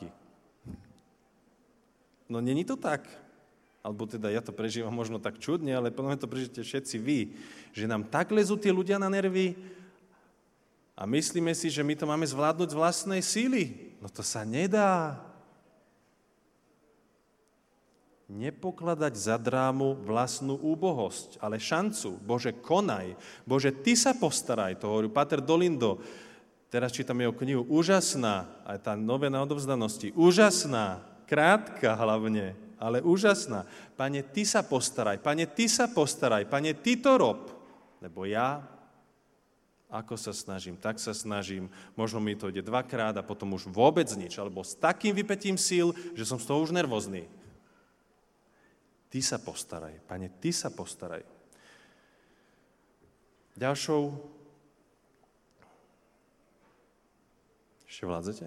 No není to tak. Alebo teda ja to prežívam možno tak čudne, ale podľa mňa to prežite všetci vy, že nám tak lezú tie ľudia na nervy a myslíme si, že my to máme zvládnuť z vlastnej síly. No to sa nedá. Nepokladať za drámu vlastnú úbohosť, ale šancu. Bože, konaj. Bože, ty sa postaraj. To hovorí Páter Dolindo. Teraz čítam jeho knihu. Úžasná. Aj tá novena odovzdanosti. Úžasná. Krátka hlavne, ale úžasná. Pane, ty sa postaraj. Pane, ty sa postaraj. Pane, ty to rob. Lebo ja, ako sa snažím, tak sa snažím. Možno mi to ide dvakrát a potom už vôbec nič. Alebo s takým vypätím síl, že som z toho už nervózny. Ty sa postaraj. Pane, ty sa postaraj. Ďalšou... Ešte vládzete?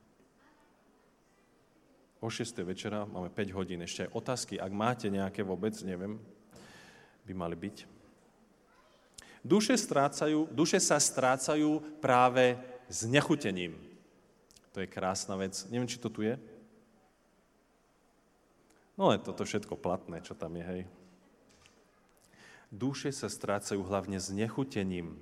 O šiestej večera, máme päť hodín. Ešte aj otázky, ak máte nejaké vôbec, neviem, by mali byť. Duše, strácajú, duše sa strácajú práve znechutením. To je krásna vec. Neviem, či to tu je. No je toto všetko platné, čo tam je, hej. Duše sa strácajú hlavne znechutením.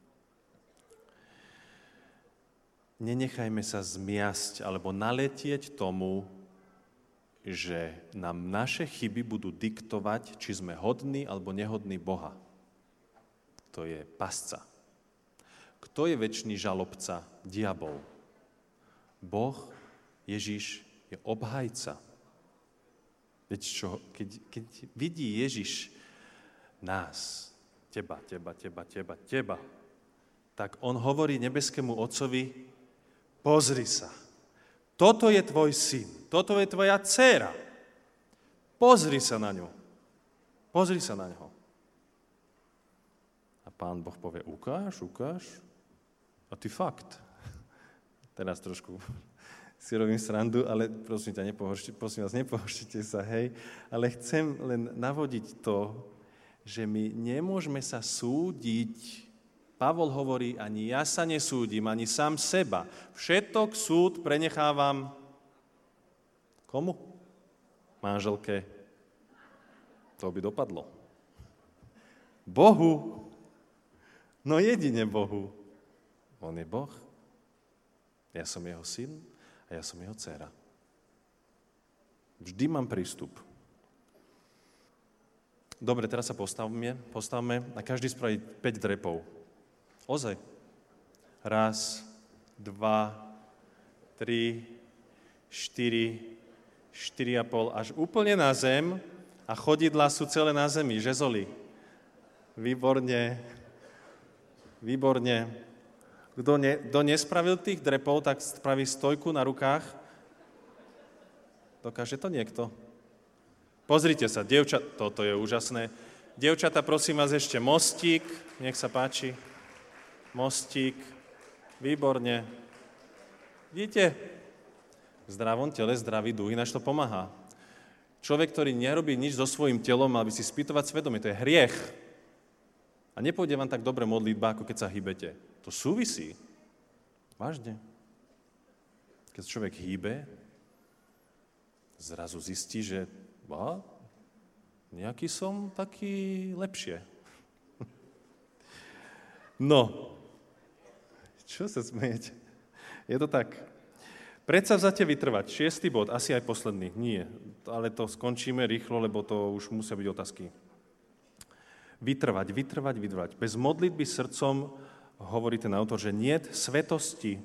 Nenechajme sa zmiasť alebo naletieť tomu, že nám naše chyby budú diktovať, či sme hodní alebo nehodní Boha. To je pasca. Kto je večný žalobca? Diabol. Boh, Ježiš, je obhajca. Veď čo, keď, keď vidí Ježiš nás, teba, teba, teba, teba, teba, tak on hovorí nebeskému Otcovi, pozri sa, toto je tvoj syn, toto je tvoja dcéra. Pozri sa na ňu. Pozri sa na ňo. A Pán Boh povie, ukáž, ukáž. A ty fakt. Teraz trošku si robím srandu, ale prosím, ťa, nepohoršite, prosím vás, nepohoršite sa, hej. Ale chcem len navodiť to, že my nemôžeme sa súdiť. Pavol hovorí, ani ja sa nesúdim, ani sám seba. Všetok súd prenechávam komu? Manželke. To by dopadlo. Bohu. No jedine Bohu. On je Boh. Ja som jeho syn a ja som jeho dcéra. Vždy mám prístup. Dobre, teraz sa postavme, postavme a každý spraví päť drepov. Ozaj. Raz, dva, tri, štyri, štyri a pol, až úplne na zem a chodidlá sú celé na zemi, žezoly. Výborne, výborne. Kto, ne, kto nespravil tých drepov, tak spraví stojku na rukách. Dokáže to niekto? Pozrite sa, dievčat, toto je úžasné. Dievčata, prosím vás, ešte mostík, nech sa páči. Mostík, výborne. Vidíte? V zdravom tele zdravý duch, ináč to pomáha. Človek, ktorý nerobí nič so svojím telom, mal by si spýtovať svedomie. To je hriech. A nepôjde vám tak dobre modlitba, ako keď sa hýbete. To súvisí. Vážne. Keď človek hýbe, zrazu zistí, že á, nejaký som taký lepšie. No, čo sa smejete? Je to tak. Predsavzatie vytrvať. Šiestý bod, asi aj posledný. Nie, ale to skončíme rýchlo, lebo to už musia byť otázky. Vytrvať, vytrvať, vytrvať. Bez modlitby srdcom, hovorí ten autor, že niet svetosti.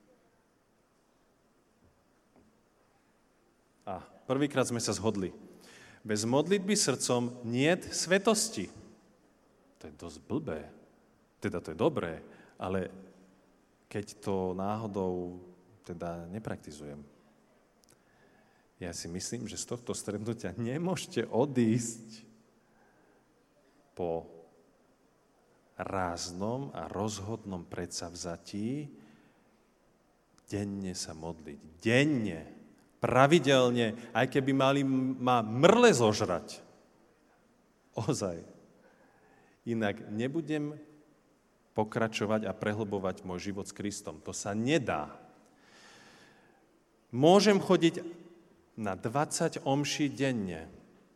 A prvýkrát sme sa zhodli. Bez modlitby srdcom niet svetosti. To je dosť blbé. Teda to je dobré, ale keď to náhodou teda nepraktizujem. Ja si myslím, že z tohto stretnutia nemôžete odísť po ráznom a rozhodnom predsavzatí denne sa modliť. Denne, pravidelne, aj keby mali ma mrle zožrať. Ozaj. Inak nebudem pokračovať a prehlbovať môj život s Kristom. To sa nedá. Môžem chodiť na dvadsať omší denne.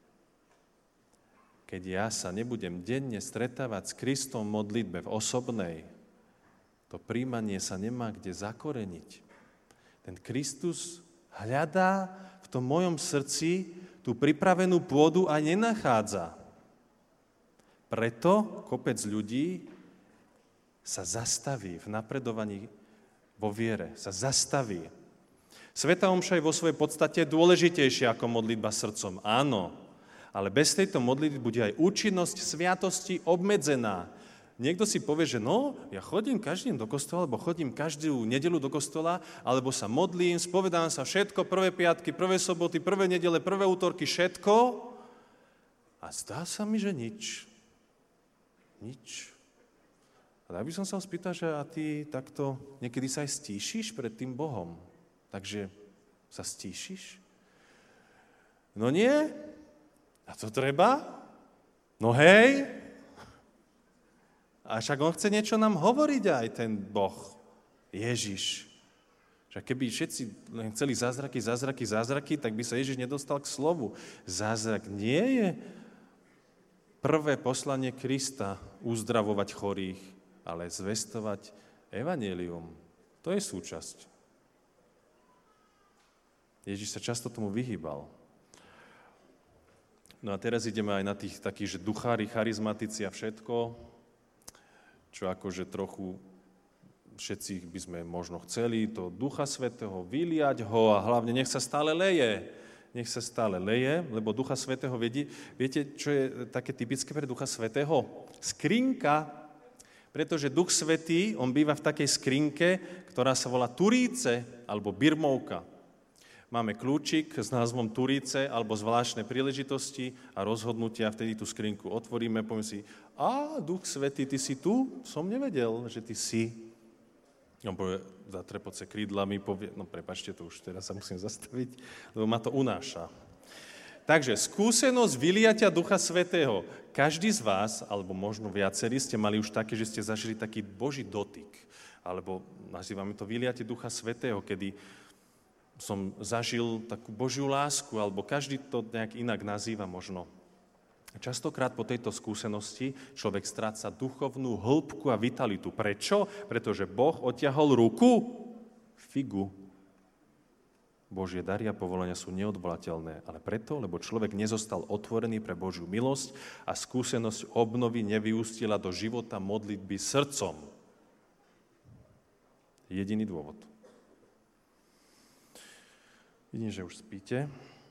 Keď ja sa nebudem denne stretávať s Kristom v modlitbe v osobnej, to príjmanie sa nemá kde zakoreniť. Ten Kristus hľadá v tom mojom srdci tú pripravenú pôdu a nenachádza. Preto kopec ľudí sa zastaví v napredovaní vo viere. Sa zastaví. Svätá omša je vo svojej podstate dôležitejšia ako modlitba srdcom. Áno, ale bez tejto modlitby bude aj účinnosť sviatosti obmedzená. Niekto si povie, že no, ja chodím každý deň do kostola, alebo chodím každú nedeľu do kostola, alebo sa modlím, spovedám sa všetko, prvé piatky, prvé soboty, prvé nedele, prvé útorky, všetko. A zdá sa mi, že nič. Nič. A tak by som sa spýtal, že a ty takto niekedy sa aj stíšiš pred tým Bohom. Takže sa stíšiš? No nie. A to treba? No hej. A však on chce niečo nám hovoriť aj ten Boh. Ježiš. Však keby všetci len chceli zázraky, zázraky, zázraky, tak by sa Ježiš nedostal k slovu. Zázrak nie je prvé poslanie Krista uzdravovať chorých, ale zvestovať evanjelium. To je súčasť. Ježiš sa často tomu vyhýbal. No a teraz ideme aj na tých takých, že duchári, charizmatici a všetko, čo akože trochu všetci by sme možno chceli, to Ducha Svätého, vyliať ho a hlavne nech sa stále leje. Nech sa stále leje, lebo Ducha Svätého, viete, viete, čo je také typické pre Ducha Svätého? Skrinka, pretože Duch Svätý, on býva v takej skrinke, ktorá sa volá turíce alebo birmovka. Máme kľúčik s názvom Turíce alebo zvláštne príležitosti a rozhodnutia, vtedy tú skrinku otvoríme, povieme si, a Duch Svätý, ty si tu? Som nevedel, že ty si. On povie, zatrepoce krídlami, povie, no prepáčte, to už teraz sa musím zastaviť, lebo ma to unáša. Takže skúsenosť vyliatia Ducha Svätého. Každý z vás, alebo možno viacerí, ste mali už také, že ste zažili taký Boží dotyk, alebo nazývame to vyliatie Ducha Svätého, kedy som zažil takú Božiu lásku, alebo každý to nejak inak nazýva možno. Častokrát po tejto skúsenosti človek stráca duchovnú hĺbku a vitalitu. Prečo? Pretože Boh odtiahol ruku. Figu. Božie dary a povolania sú neodvolateľné, ale preto, lebo človek nezostal otvorený pre Božiu milosť a skúsenosť obnovy nevyústila do života modlitby srdcom. Jediný dôvod. Vidím, že už spíte.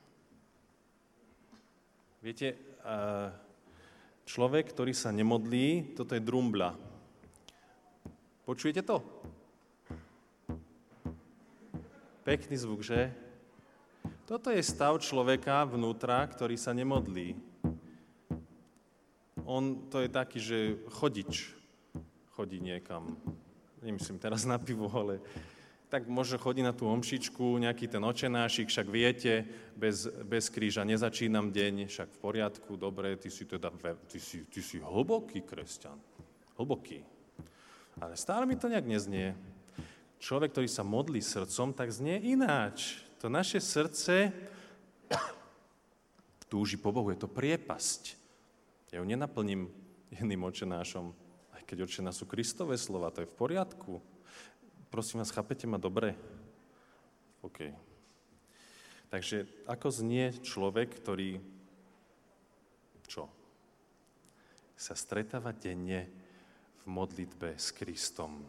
Viete, človek, ktorý sa nemodlí, toto je drumbľa. Počujete to? Pekný zvuk, že? Toto je stav človeka vnútra, ktorý sa nemodlí. On to je taký, že chodič chodí niekam. Nemyslím teraz na pivo, ale tak môže chodiť na tú omšičku, nejaký ten očenášik, však viete, bez, bez kríža nezačínam deň, však v poriadku, dobre, ty si teda, ty si, ty si hlboký kresťan, hlboký. Ale stále mi to nejak neznie. Človek, ktorý sa modlí srdcom, tak znie ináč. To naše srdce túži po Bohu, je to priepasť. Ja ju nenaplním jedným očenášom, aj keď očená sú Kristové slova, to je v poriadku. Prosím vás, chápete ma dobre? OK. Takže ako znie človek, ktorý čo? Sa stretáva denne v modlitbe s Kristom.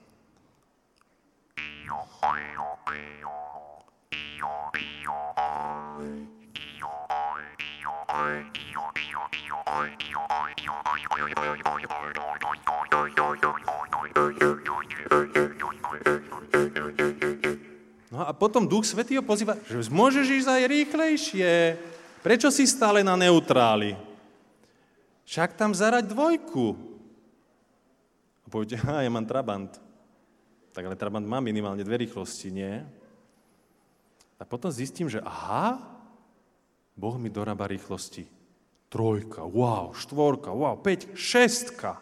No a potom Duch Svätý ho pozýva, že môžeš ísť aj rýchlejšie. Prečo si stále na neutráli? Však tam zaraď dvojku. A poviete, ha, ja mám Trabant. Tak ale Trabant má minimálne dve rýchlosti, nie? A potom zistím, že aha, Boh mi dorába rýchlosti. Trojka, wow, štvorka, wow, päť, šestka.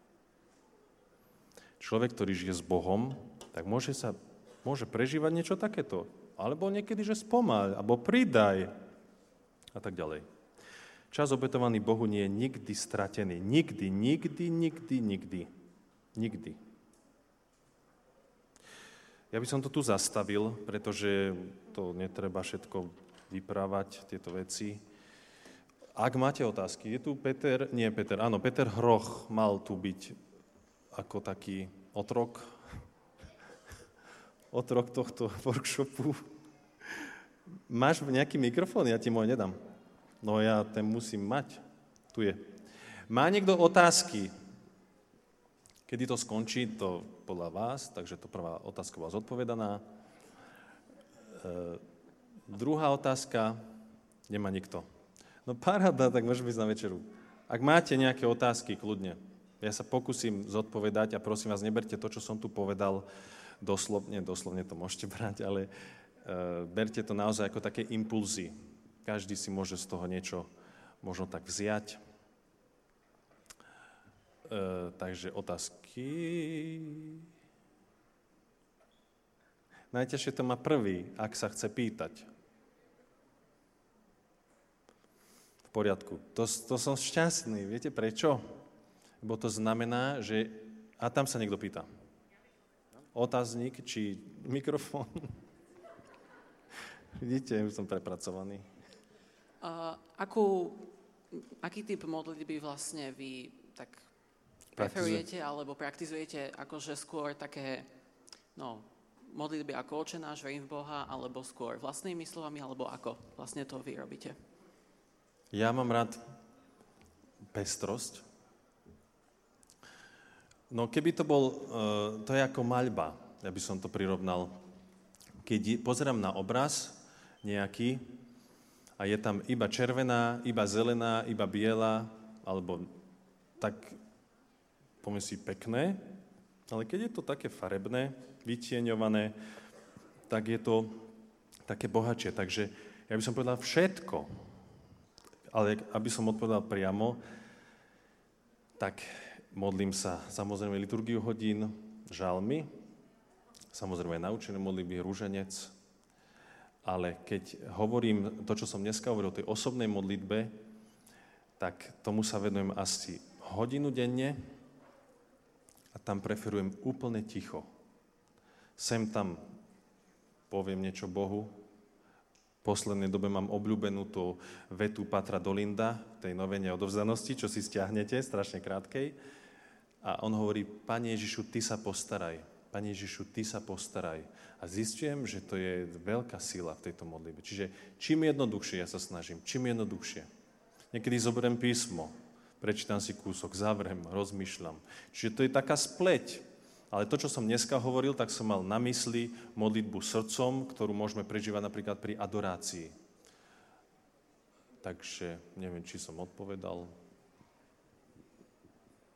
Človek, ktorý žije s Bohom, tak môže sa môže prežívať niečo takéto. Alebo niekedy, že spomaľ, alebo pridaj. A tak ďalej. Čas obetovaný Bohu nie je nikdy stratený. Nikdy, nikdy, nikdy, nikdy. Nikdy. Ja by som to tu zastavil, pretože to netreba všetko vyprávať, tieto veci. Ak máte otázky, je tu Peter, nie Peter, áno, Peter Hroch mal tu byť ako taký otrok, otrok tohto workshopu. Máš nejaký mikrofón? Ja ti môj nedám. No ja ten musím mať. Tu je. Má niekto otázky? Kedy to skončí, to podľa vás, takže to prvá otázka bola zodpovedaná. E, druhá otázka, nemá nikto. No paráda, tak môžeme ísť na večeru. Ak máte nejaké otázky, kľudne. Ja sa pokúsim zodpovedať a prosím vás, neberte to, čo som tu povedal, doslovne, doslovne to môžete brať, ale uh, berte to naozaj ako také impulzy. Každý si môže z toho niečo možno tak vziať. Uh, takže otázky. Najťažšie to má prvý, ak sa chce pýtať. V poriadku. To, to som šťastný. Viete prečo? Lebo to znamená, že... A tam sa niekto pýta. Otáznik, či mikrofón. Vidíte, už som prepracovaný. Uh, akú, aký typ modlitby vlastne vy tak preferujete alebo praktizujete, akože skôr také, no, modlitby ako Otče náš, verím v Boha, alebo skôr vlastnými slovami, alebo ako vlastne to vy robíte? Ja mám rád pestrosť. No keby to bol, to je ako maľba, ja by som to prirovnal. Keď pozerám na obraz nejaký a je tam iba červená, iba zelená, iba biela, alebo tak, poviem si, pekné, ale keď je to také farebné, vytieňované, tak je to také bohatšie. Takže ja by som povedal všetko, ale aby som odpovedal priamo, tak modlím sa, samozrejme, liturgiu hodín, žalmy, samozrejme naučené modlitby, rúženec, ale keď hovorím to, čo som dneska hovoril o tej osobnej modlitbe, tak tomu sa venujem asi hodinu denne a tam preferujem úplne ticho. Sem tam poviem niečo Bohu. V poslednej dobe mám obľúbenú tú vetu Patra Dolinda, tej novej neodovzdanosti, čo si stiahnete, strašne krátkej. A on hovorí, Pane Ježišu, Ty sa postaraj. Pane Ježišu, Ty sa postaraj. A zistujem, že to je veľká sila v tejto modlitbe. Čiže čím jednoduchšie ja sa snažím, čím jednoduchšie. Niekedy zoberiem písmo, prečítam si kúsok, zavriem, rozmýšľam. Čiže to je taká spleť. Ale to, čo som dneska hovoril, tak som mal na mysli modlitbu srdcom, ktorú môžeme prežívať napríklad pri adorácii. Takže neviem, či som odpovedal.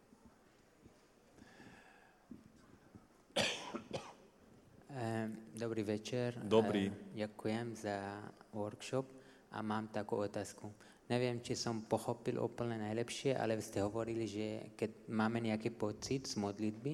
Dobrý Dobrý večer. Dobrý. Ďakujem za workshop a mám takú otázku. Neviem, či som pochopil úplne najlepšie, ale ste hovorili, že keď máme nejaký pocit z modlitby,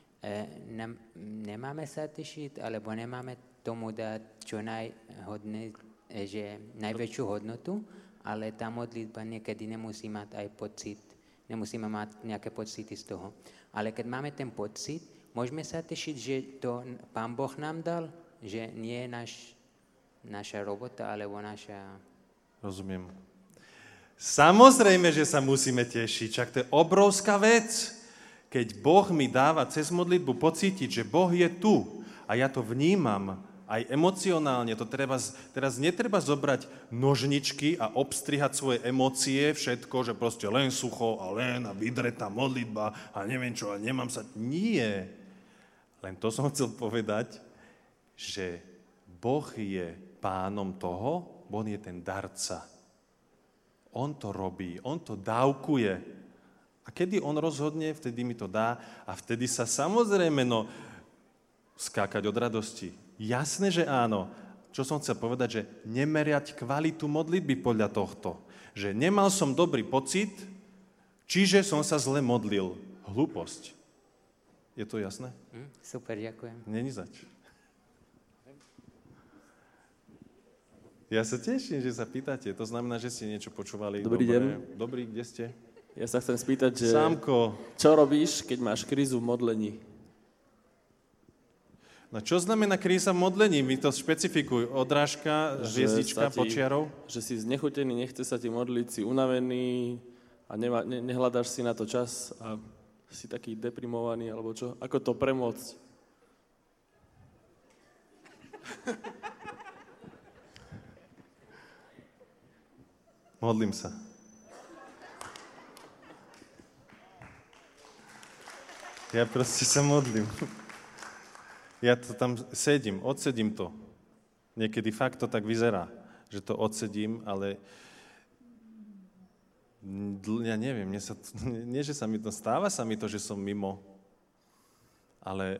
nemáme sa tešiť, alebo nemáme tomu dať čo najhodné, že najväčšiu hodnotu, ale tá modlitba niekedy nemusí mať aj pocit, nemusíme mať nejaké pocity z toho. Ale keď máme ten pocit, môžeme sa tešiť, že to Pán Boh nám dal, že nie je naš, naša robota, alebo naša... Rozumiem. Samozrejme, že sa musíme tešiť, čak to je obrovská vec. Keď Boh mi dáva cez modlitbu pocítiť, že Boh je tu a ja to vnímam, aj emocionálne, to treba, teraz netreba zobrať nožničky a obstrihať svoje emócie, všetko, že proste len sucho a len a vydretá modlitba a neviem čo, a nemám sa... Nie. Len to som chcel povedať, že Boh je pánom toho, Boh je ten darca. On to robí, on to dávkuje. A kedy on rozhodne, vtedy mi to dá a vtedy sa samozrejme no, skákať od radosti. Jasné, že áno. Čo som chcel povedať, že nemeriať kvalitu modlitby podľa tohto. Že nemal som dobrý pocit, čiže som sa zle modlil. Hlúposť. Je to jasné? Hm, super, ďakujem. Není zač. Ja sa teším, že sa pýtate. To znamená, že ste niečo počúvali. Dobrý dobre. deň. Dobrý, kde ste? Ja sa chcem spýtať, že Sámko. čo robíš, keď máš krízu v modlení? No čo znamená kríza v modlení? Mi to špecifikuj. Odrážka, hviezdička, ti, počiarov? Že si znechutený, nechce sa ti modliť, si unavený a nema, ne, nehľadáš si na to čas a si taký deprimovaný, alebo čo? Ako to premôcť? Modlím sa. Ja proste sa modlím. Ja to tam sedím, odsedím to. Niekedy fakt to tak vyzerá, že to odsedím, ale ja neviem, mne sa to, nie, že sa mi to stáva, sa mi to, že som mimo, ale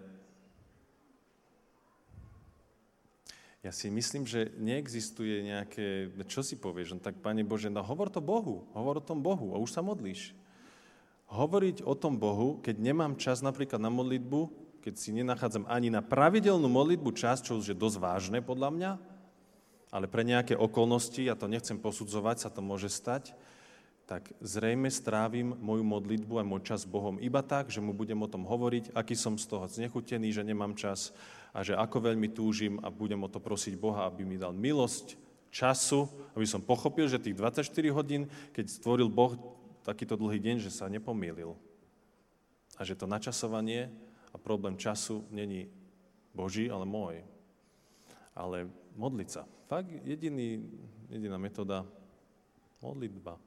ja si myslím, že neexistuje nejaké, čo si povieš, no tak Pane Bože, no hovor to Bohu, hovor o tom Bohu a už sa modlíš. Hovoriť o tom Bohu, keď nemám čas napríklad na modlitbu, keď si nenachádzam ani na pravidelnú modlitbu čas, čo už je dosť vážne podľa mňa, ale pre nejaké okolnosti, ja to nechcem posudzovať, sa to môže stať, tak zrejme strávim moju modlitbu a môj čas s Bohom iba tak, že mu budem o tom hovoriť, aký som z toho znechutený, že nemám čas a že ako veľmi túžim a budem o to prosiť Boha, aby mi dal milosť, času, aby som pochopil, že tých dvadsaťštyri hodín, keď stvoril Boh takýto dlhý deň, že sa nepomýlil. A že to načasovanie a problém času není Boží, ale môj. Ale modliť sa. Fakt jediný, jediná metóda modlitba.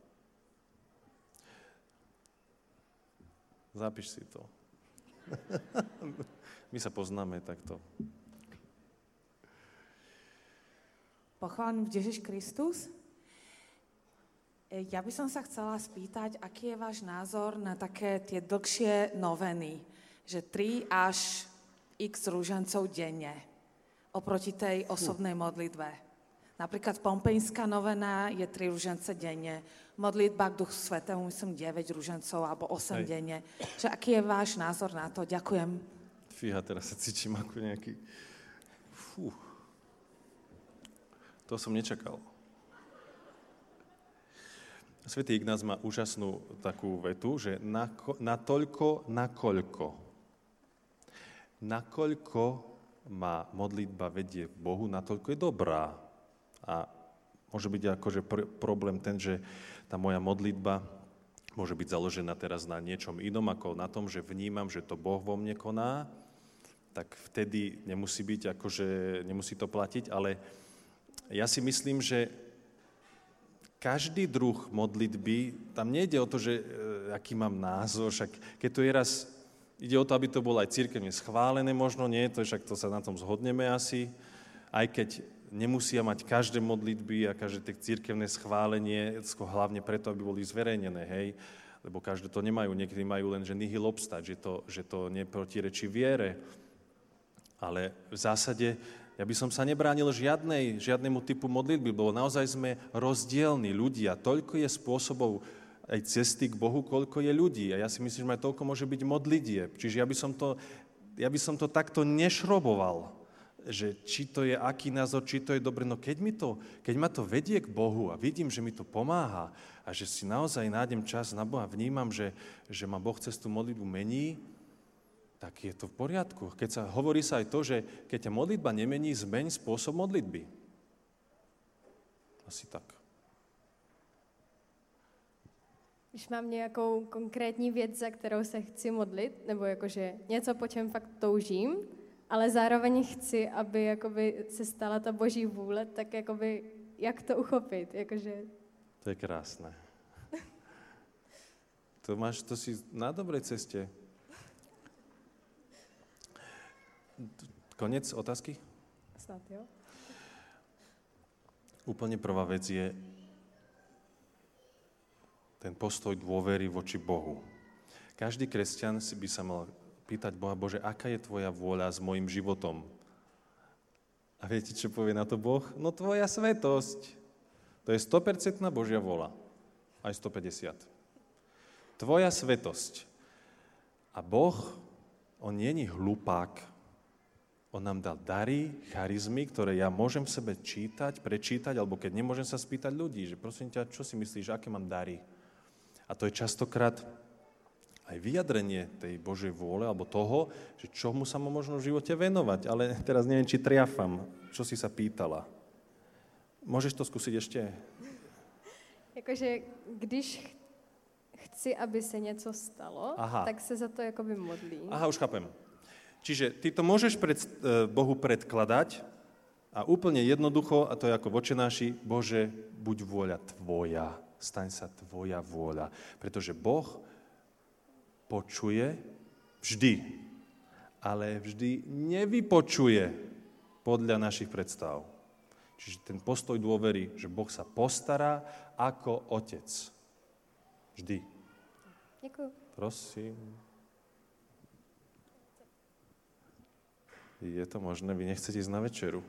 Zapíš si to. My sa poznáme takto. Pochválený Ježiš Kristus. Ja by som sa chcela spýtať, aký je váš názor na také tie dlhšie noveny, že tri až x rúžencov denne oproti tej osobnej modlitbe. Napríklad pompejnská novena je tri rúžence denne, modlitba k Duchu Svätému myslím deväť rúžencov alebo osem Hej. denne. Že aký je váš názor na to? Ďakujem. Fíha, teraz sa cítim ako nejaký... Fú. To som nečakal. Svätý Ignác má úžasnú takú vetu, že natoľko, nakoľko. Nakoľko ma modlitba vedie k Bohu, natoľko je dobrá. A môže byť akože pr- problém ten, že tá moja modlitba môže byť založená teraz na niečom inom, ako na tom, že vnímam, že to Boh vo mne koná, tak vtedy nemusí byť, akože nemusí to platiť, ale ja si myslím, že každý druh modlitby, tam nejde o to, že e, aký mám názor, však keď to je raz, ide o to, aby to bolo aj cirkevne schválené, možno nie, to však to sa na tom zhodneme asi, aj keď nemusia mať každé modlitby a každé tie cirkevné schválenie, hlavne preto, aby boli zverejnené, hej, lebo každé to nemajú, niekedy majú len, že nihil obstať, že to, že to neprotirečí viere, ale v zásade Ja by som sa nebránil žiadnej, žiadnemu typu modlitby, lebo naozaj sme rozdielni ľudia. Toľko je spôsobov aj cesty k Bohu, koľko je ľudí. A ja si myslím, že aj toľko môže byť modlitieb. Čiže ja by som to, ja by som to takto nešroboval, že či to je aký názor, či to je dobre. No keď, mi to, keď ma to vedie k Bohu a vidím, že mi to pomáha a že si naozaj nájdem čas na Boha, vnímam, že, že ma Boh cez tú modlitbu mení, tak je to v poriadku. Keď sa, hovorí sa aj to, že keď ťa modlitba nemení, zmeň spôsob modlitby. Asi tak. Když mám nějakou konkrétní věc, za kterou se chci modlit, nebo jakože něco, po čem fakt toužím, ale zároveň chci, aby jakoby se stala ta boží vůle, tak jakoby, jak to uchopit? Jakože... To je krásne. To máš, to si na dobrej ceste. Konec otázky? Snad jo. Úplne prvá vec je ten postoj dôvery voči Bohu. Každý kresťan si by sa mal pýtať Boha, Bože, aká je tvoja vôľa s mojim životom? A viete, čo povie na to Boh? No tvoja svetosť. To je sto percent Božia vôľa. Aj sto päťdesiat. Tvoja svetosť. A Boh, on nie je hlupák. On nám dal dary, charizmy, ktoré ja môžem v sebe čítať, prečítať, alebo keď nemôžem sa spýtať ľudí, že prosím ťa, čo si myslíš, aké mám dary? A to je častokrát aj vyjadrenie tej Božej vôle, alebo toho, že čomu sa mu možno v živote venovať. Ale teraz neviem, či triafam, čo si sa pýtala. Môžeš to skúsiť ešte? Jakože, když chci, aby se něco stalo, Aha. tak se za to jakoby modlím. Aha, už chápem. Čiže ty to môžeš pred, Bohu predkladať a úplne jednoducho, a to je ako v Otčenáši, Bože, buď vôľa tvoja, staň sa tvoja vôľa. Pretože Boh počuje vždy, ale vždy nevypočuje podľa našich predstav. Čiže ten postoj dôvery, že Boh sa postará ako otec. Vždy. Ďakujem. Prosím. Je to možné? Vy nechcete ísť na večeru?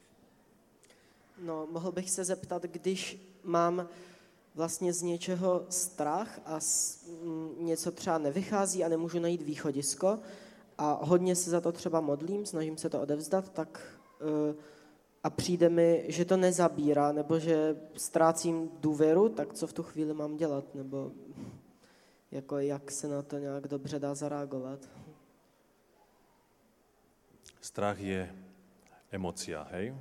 No, mohl bych se zeptat, když mám vlastně z něčeho strach a s, m, něco třeba nevychází a nemůžu najít východisko a hodně se za to třeba modlím, snažím se to odevzdat, tak uh, a přijde mi, že to nezabírá, nebo že ztrácím důvěru, tak co v tu chvíli mám dělat, nebo jako jak se na to nějak dobře dá zareagovat? Strach je emócia, hej?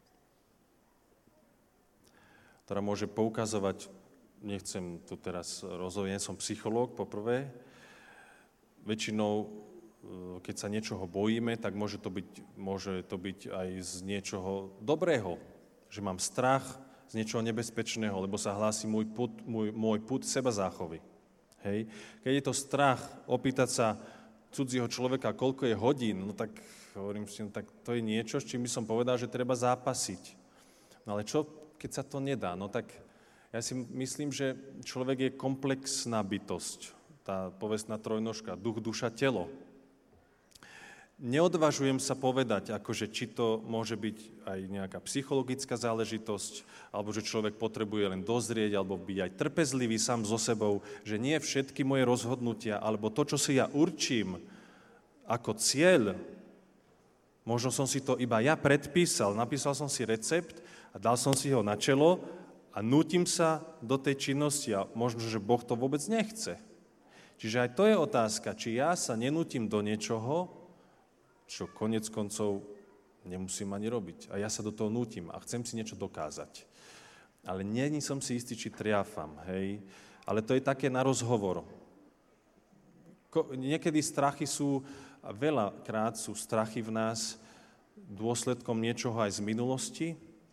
Ktorá môže poukazovať, nechcem tu teraz rozhovieť, som psychológ poprvé, väčšinou, keď sa niečoho bojíme, tak môže to byť, môže to byť aj z niečoho dobrého, že mám strach z niečoho nebezpečného, lebo sa hlási môj put, môj, môj put seba záchovy. Hej? Keď je to strach opýtať sa cudzieho človeka, koľko je hodín, no tak hovorím si, no tak to je niečo, s čím by som povedal, že treba zápasiť. No ale čo, keď sa to nedá? No tak ja si myslím, že človek je komplexná bytosť. Tá povestná trojnožka, duch, duša, telo. Neodvažujem sa povedať, akože či to môže byť aj nejaká psychologická záležitosť, alebo že človek potrebuje len dozrieť, alebo byť aj trpezlivý sám so sebou, že nie všetky moje rozhodnutia, alebo to, čo si ja určím ako cieľ, možno som si to iba ja predpísal, napísal som si recept a dal som si ho na čelo a nútim sa do tej činnosti a možno, že Boh to vôbec nechce. Čiže aj to je otázka, či ja sa nenútim do niečoho, čo konec koncov nemusím ani robiť. A ja sa do toho nútim a chcem si niečo dokázať. Ale nie som si istý, či triafam, hej. Ale to je také na rozhovor. Ko, niekedy strachy sú, a veľakrát sú strachy v nás dôsledkom niečoho aj z minulosti,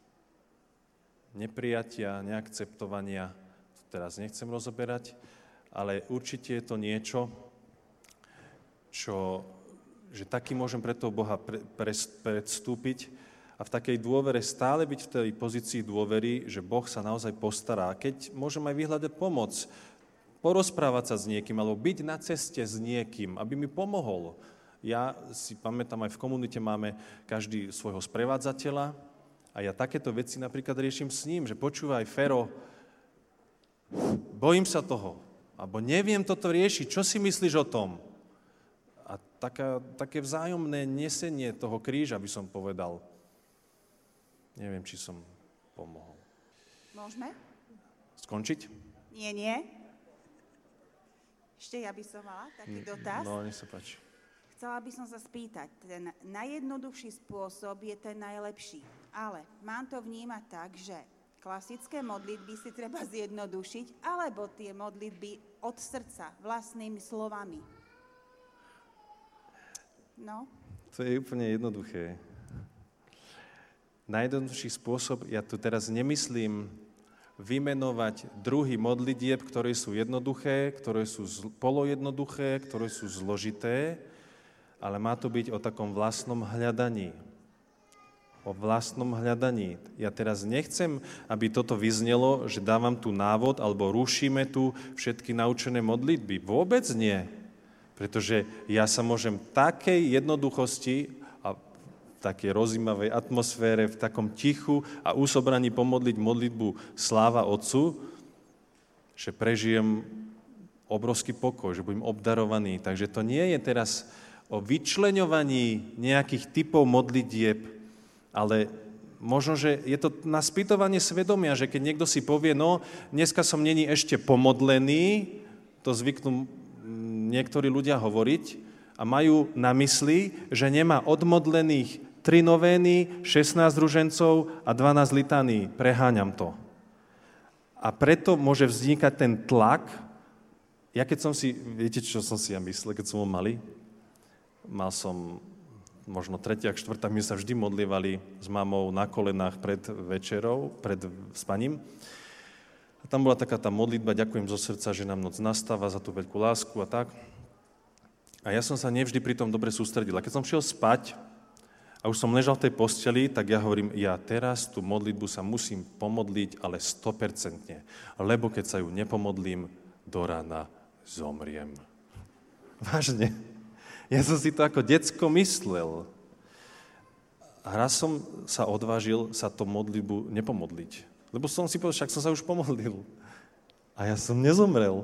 neprijatia, neakceptovania, to teraz nechcem rozoberať, ale určite je to niečo, čo, že taký môžem pre toho Boha pre, pre, predstúpiť a v takej dôvere stále byť v tej pozícii dôvery, že Boh sa naozaj postará. A keď môžem aj vyhľadať pomoc, porozprávať sa s niekým, alebo byť na ceste s niekým, aby mi pomohol. Ja si pamätám, aj v komunite máme každý svojho sprevádzateľa a ja takéto veci napríklad riešim s ním, že počúvaj, Fero, bojím sa toho, alebo neviem toto riešiť, čo si myslíš o tom? A taká, také vzájomné nesenie toho kríža, by som povedal. Neviem, či som pomohol. Môžeme? Skončiť? Nie, nie. Ešte ja by som mala taký dotaz. No, nech sa páči. Chcela by som sa spýtať, ten najjednoduchší spôsob je ten najlepší, ale mám to vnímať tak, že klasické modlitby si treba zjednodušiť, alebo tie modlitby od srdca, vlastnými slovami. No? To je úplne jednoduché. Najjednoduchší spôsob, ja tu teraz nemyslím vymenovať druhy modlitieb, ktoré sú jednoduché, ktoré sú polojednoduché, ktoré sú zložité, ale má to byť o takom vlastnom hľadaní. O vlastnom hľadaní. Ja teraz nechcem, aby toto vyznelo, že dávam tu návod, alebo rušíme tu všetky naučené modlitby. Vôbec nie. Pretože ja sa môžem takej jednoduchosti a v takej rozímavej atmosfére, v takom tichu a úsobraní pomodliť modlitbu Sláva Otcu, že prežijem obrovský pokoj, že budem obdarovaný. Takže to nie je teraz o vyčleňovaní nejakých typov modlitieb, ale možno, že je to na spýtovanie svedomia, že keď niekto si povie, no, dneska som není ešte pomodlený, to zvyknú niektorí ľudia hovoriť a majú na mysli, že nemá odmodlených tri novény, šestnásť ružencov a dvanásť litaní. Preháňam to. A preto môže vznikať ten tlak. Ja keď som si, viete, čo som si ja myslel, keď som ho malý? Mal som možno tretia, štvrtá, my sa vždy modlievali s mamou na kolenách pred večerou, pred spaním. A tam bola taká tá modlitba, ďakujem zo srdca, že nám noc nastáva za tú veľkú lásku a tak. A ja som sa nevždy pri tom dobre sústredil. A keď som šiel spať a už som ležal v tej posteli, tak ja hovorím, ja teraz tú modlitbu sa musím pomodliť, ale sto percent, lebo keď sa ju nepomodlím, do rána zomriem. Vážne. Ja som si to ako decko myslel. A raz som sa odvážil sa to modlitbu nepomodliť. Lebo som si povedal, však som sa už pomodlil. A ja som nezomrel.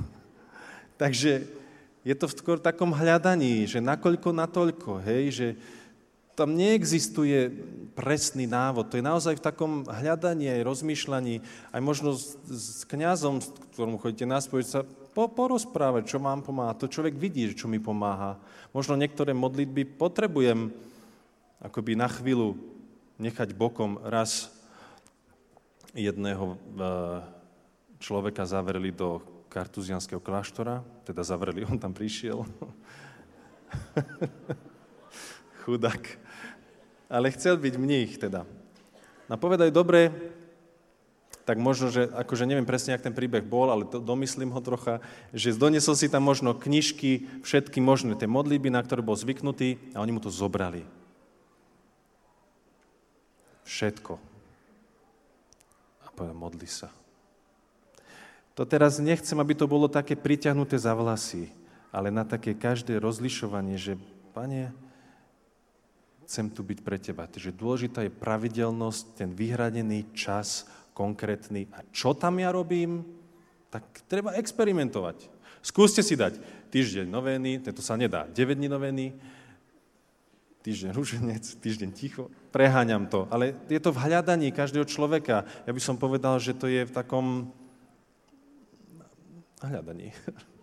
Takže je to v skôr takom hľadaní, že nakoľko, natoľko, hej, že tam neexistuje presný návod. To je naozaj v takom hľadaní aj rozmýšľaní, aj možno s, s kňazom, s ktorom chodíte na spoveď, sa po, porozprávať, čo vám pomáha. To človek vidí, čo mi pomáha. Možno niektoré modlitby potrebujem akoby na chvíľu nechať bokom. Raz jedného človeka zavreli do kartuzianského kláštora, teda zavreli, on tam prišiel. Chudák. Ale chcel byť mních, teda. A povedali, dobre, tak možno, že akože neviem presne, jak ten príbeh bol, ale to, domyslím ho trocha, že donesol si tam možno knižky, všetky možné tie modlitby, na ktoré bol zvyknutý a oni mu to zobrali. Všetko. A povedal, modli sa. To teraz nechcem, aby to bolo také priťahnuté za vlasy, ale na také každé rozlišovanie, že, Pane, chcem tu byť pre teba. Takže dôležitá je pravidelnosť, ten vyhradený čas, konkrétny. A čo tam ja robím? Tak treba experimentovať. Skúste si dať týždeň novény, to sa nedá, deväť dní novény, týždeň ruženec, týždeň ticho. Preháňam to, ale je to v hľadaní každého človeka. Ja by som povedal, že to je v takom hľadaní.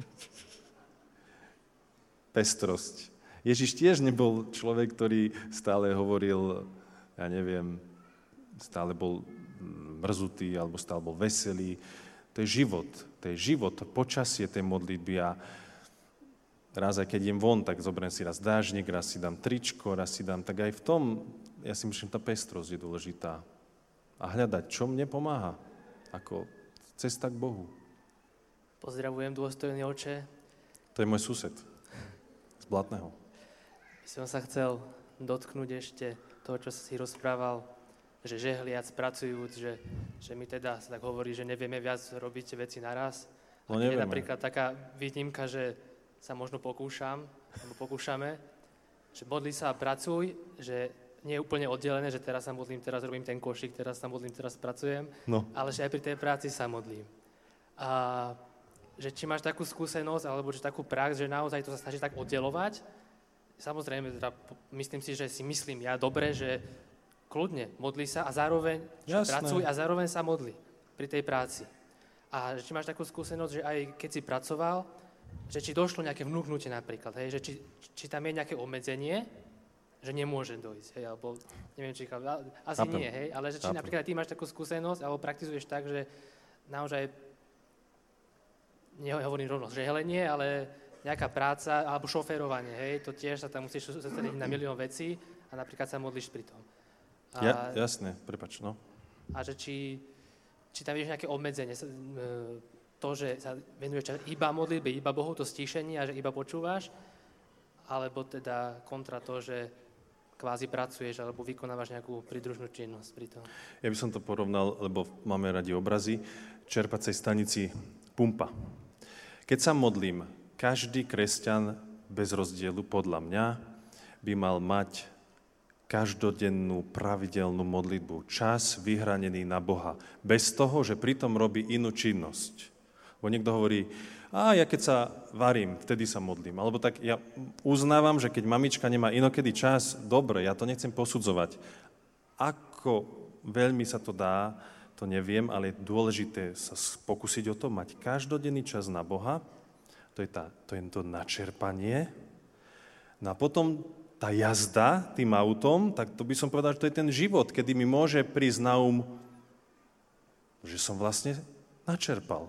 Pestrosť. Ježiš tiež nebol človek, ktorý stále hovoril, ja neviem, stále bol mrzutý, alebo stále bol veselý. To je život. To je život, to počasie tej modlitby a raz aj keď idem von, tak zoberiem si raz dážnik, raz si dám tričko, raz si dám, tak aj v tom, ja si myslím, tá pestrosť je dôležitá. A hľadať, čo mne pomáha, ako cesta k Bohu. Pozdravujem, dôstojný oče. To je môj sused z Blatného. Som sa chcel dotknúť ešte toho, čo si rozprával, že žehliac, pracujúc, že, že my teda sa tak hovorí, že nevieme viac robiť veci naraz. No a je napríklad taká výnimka, že sa možno pokúšam, alebo pokúšame, že modli sa a pracuj, že nie je úplne oddelené, že teraz sa modlím, teraz robím ten košík, teraz sa modlím, teraz pracujem, No. ale že aj pri tej práci sa modlím. A že či máš takú skúsenosť, alebo že takú prax, že naozaj to sa snaží tak oddelovať, samozrejme, teda myslím si, že si myslím ja dobre, že kľudne modli sa a zároveň pracuj a zároveň sa modli pri tej práci. A že či máš takú skúsenosť, že aj keď si pracoval, že či došlo nejaké vnúknutie napríklad, hej, že či, či tam je nejaké obmedzenie, že nemôže dojsť, hej, alebo neviem, či asi Chápem. nie, hej, ale že či Chápem. napríklad ty máš takú skúsenosť, alebo praktizuješ tak, že naozaj, nehovorím rovno žehlenie, ale nejaká práca, alebo šoférovanie, hej, to tiež sa tam musíš sústrediť na milión vecí a napríklad sa modlíš pri tom. A, Ja, jasné, prepáč, no. a že či, či tam vieš nejaké obmedzenie, sa- e, to, že sa venuješ iba modlitbe, iba Bohu, to stíšenie a že iba počúvaš, alebo teda kontra to, že kvázi pracuješ alebo vykonávaš nejakú pridružnú činnosť pri tom. Ja by som to porovnal, lebo máme radi obrazy, čerpacej stanici pumpa. Keď sa modlím, každý kresťan bez rozdielu, podľa mňa, by mal mať každodennú pravidelnú modlitbu. Čas vyhranený na Boha. Bez toho, že pritom robí inú činnosť. Bo niekto hovorí, a ja keď sa varím, vtedy sa modlím. Alebo tak ja uznávam, že keď mamička nemá inokedy čas, dobre, ja to nechcem posudzovať. Ako veľmi sa to dá, to neviem, ale je dôležité sa pokúsiť o to, mať každodenný čas na Boha, to je, tá, to, je to načerpanie. No a potom tá jazda tým autom, tak to by som povedal, že to je ten život, kedy mi môže prísť na um, že som vlastne načerpal.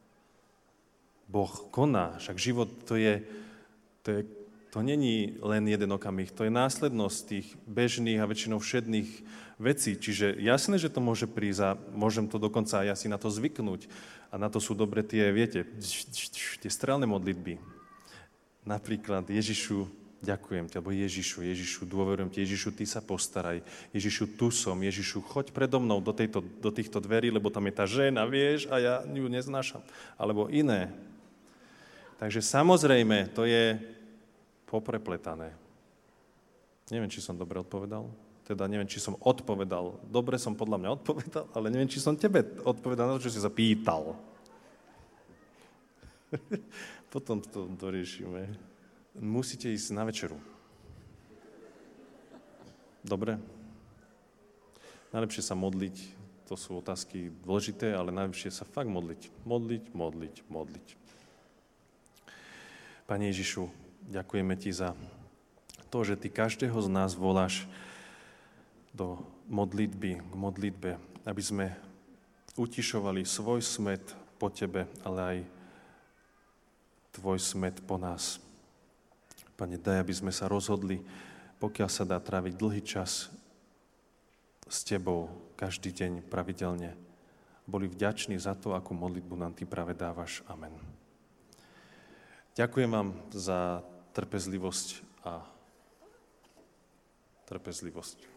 Boh koná, však život to je, to je, to není len jeden okamih, to je následnosť tých bežných a väčšinou všedných vecí. Čiže jasné, že to môže prísť a môžem to dokonca aj asi na to zvyknúť. A na to sú dobre tie, viete, tie strelné modlitby. Napríklad Ježišu, ďakujem ti, alebo Ježišu, Ježišu, dôverujem ti, Ježišu, ty sa postaraj. Ježišu, tu som, Ježišu, choď predo mnou do, tejto, do týchto dverí, lebo tam je tá žena, vieš, a ja ju neznášam. Alebo iné. Takže samozrejme, to je poprepletané. Neviem, či som dobre odpovedal. Teda neviem, či som odpovedal. Dobre som podľa mňa odpovedal, ale neviem, či som tebe odpovedal na to, čo si sa pýtal. Potom to doriešime. Musíte ísť na večeru. Dobre? Najlepšie sa modliť, to sú otázky dôležité, ale najlepšie sa fakt modliť. Modliť, modliť, modliť. Pane Ježišu, ďakujeme ti za to, že ty každého z nás voláš do modlitby, k modlitbe, aby sme utišovali svoj smet po tebe, ale aj tvoj smet po nás. Pane, daj, aby sme sa rozhodli, pokiaľ sa dá tráviť dlhý čas s tebou, každý deň, pravidelne. Boli vďační za to, akú modlitbu nám ty práve dávaš. Amen. Ďakujem vám za trpezlivosť a trpezlivosť.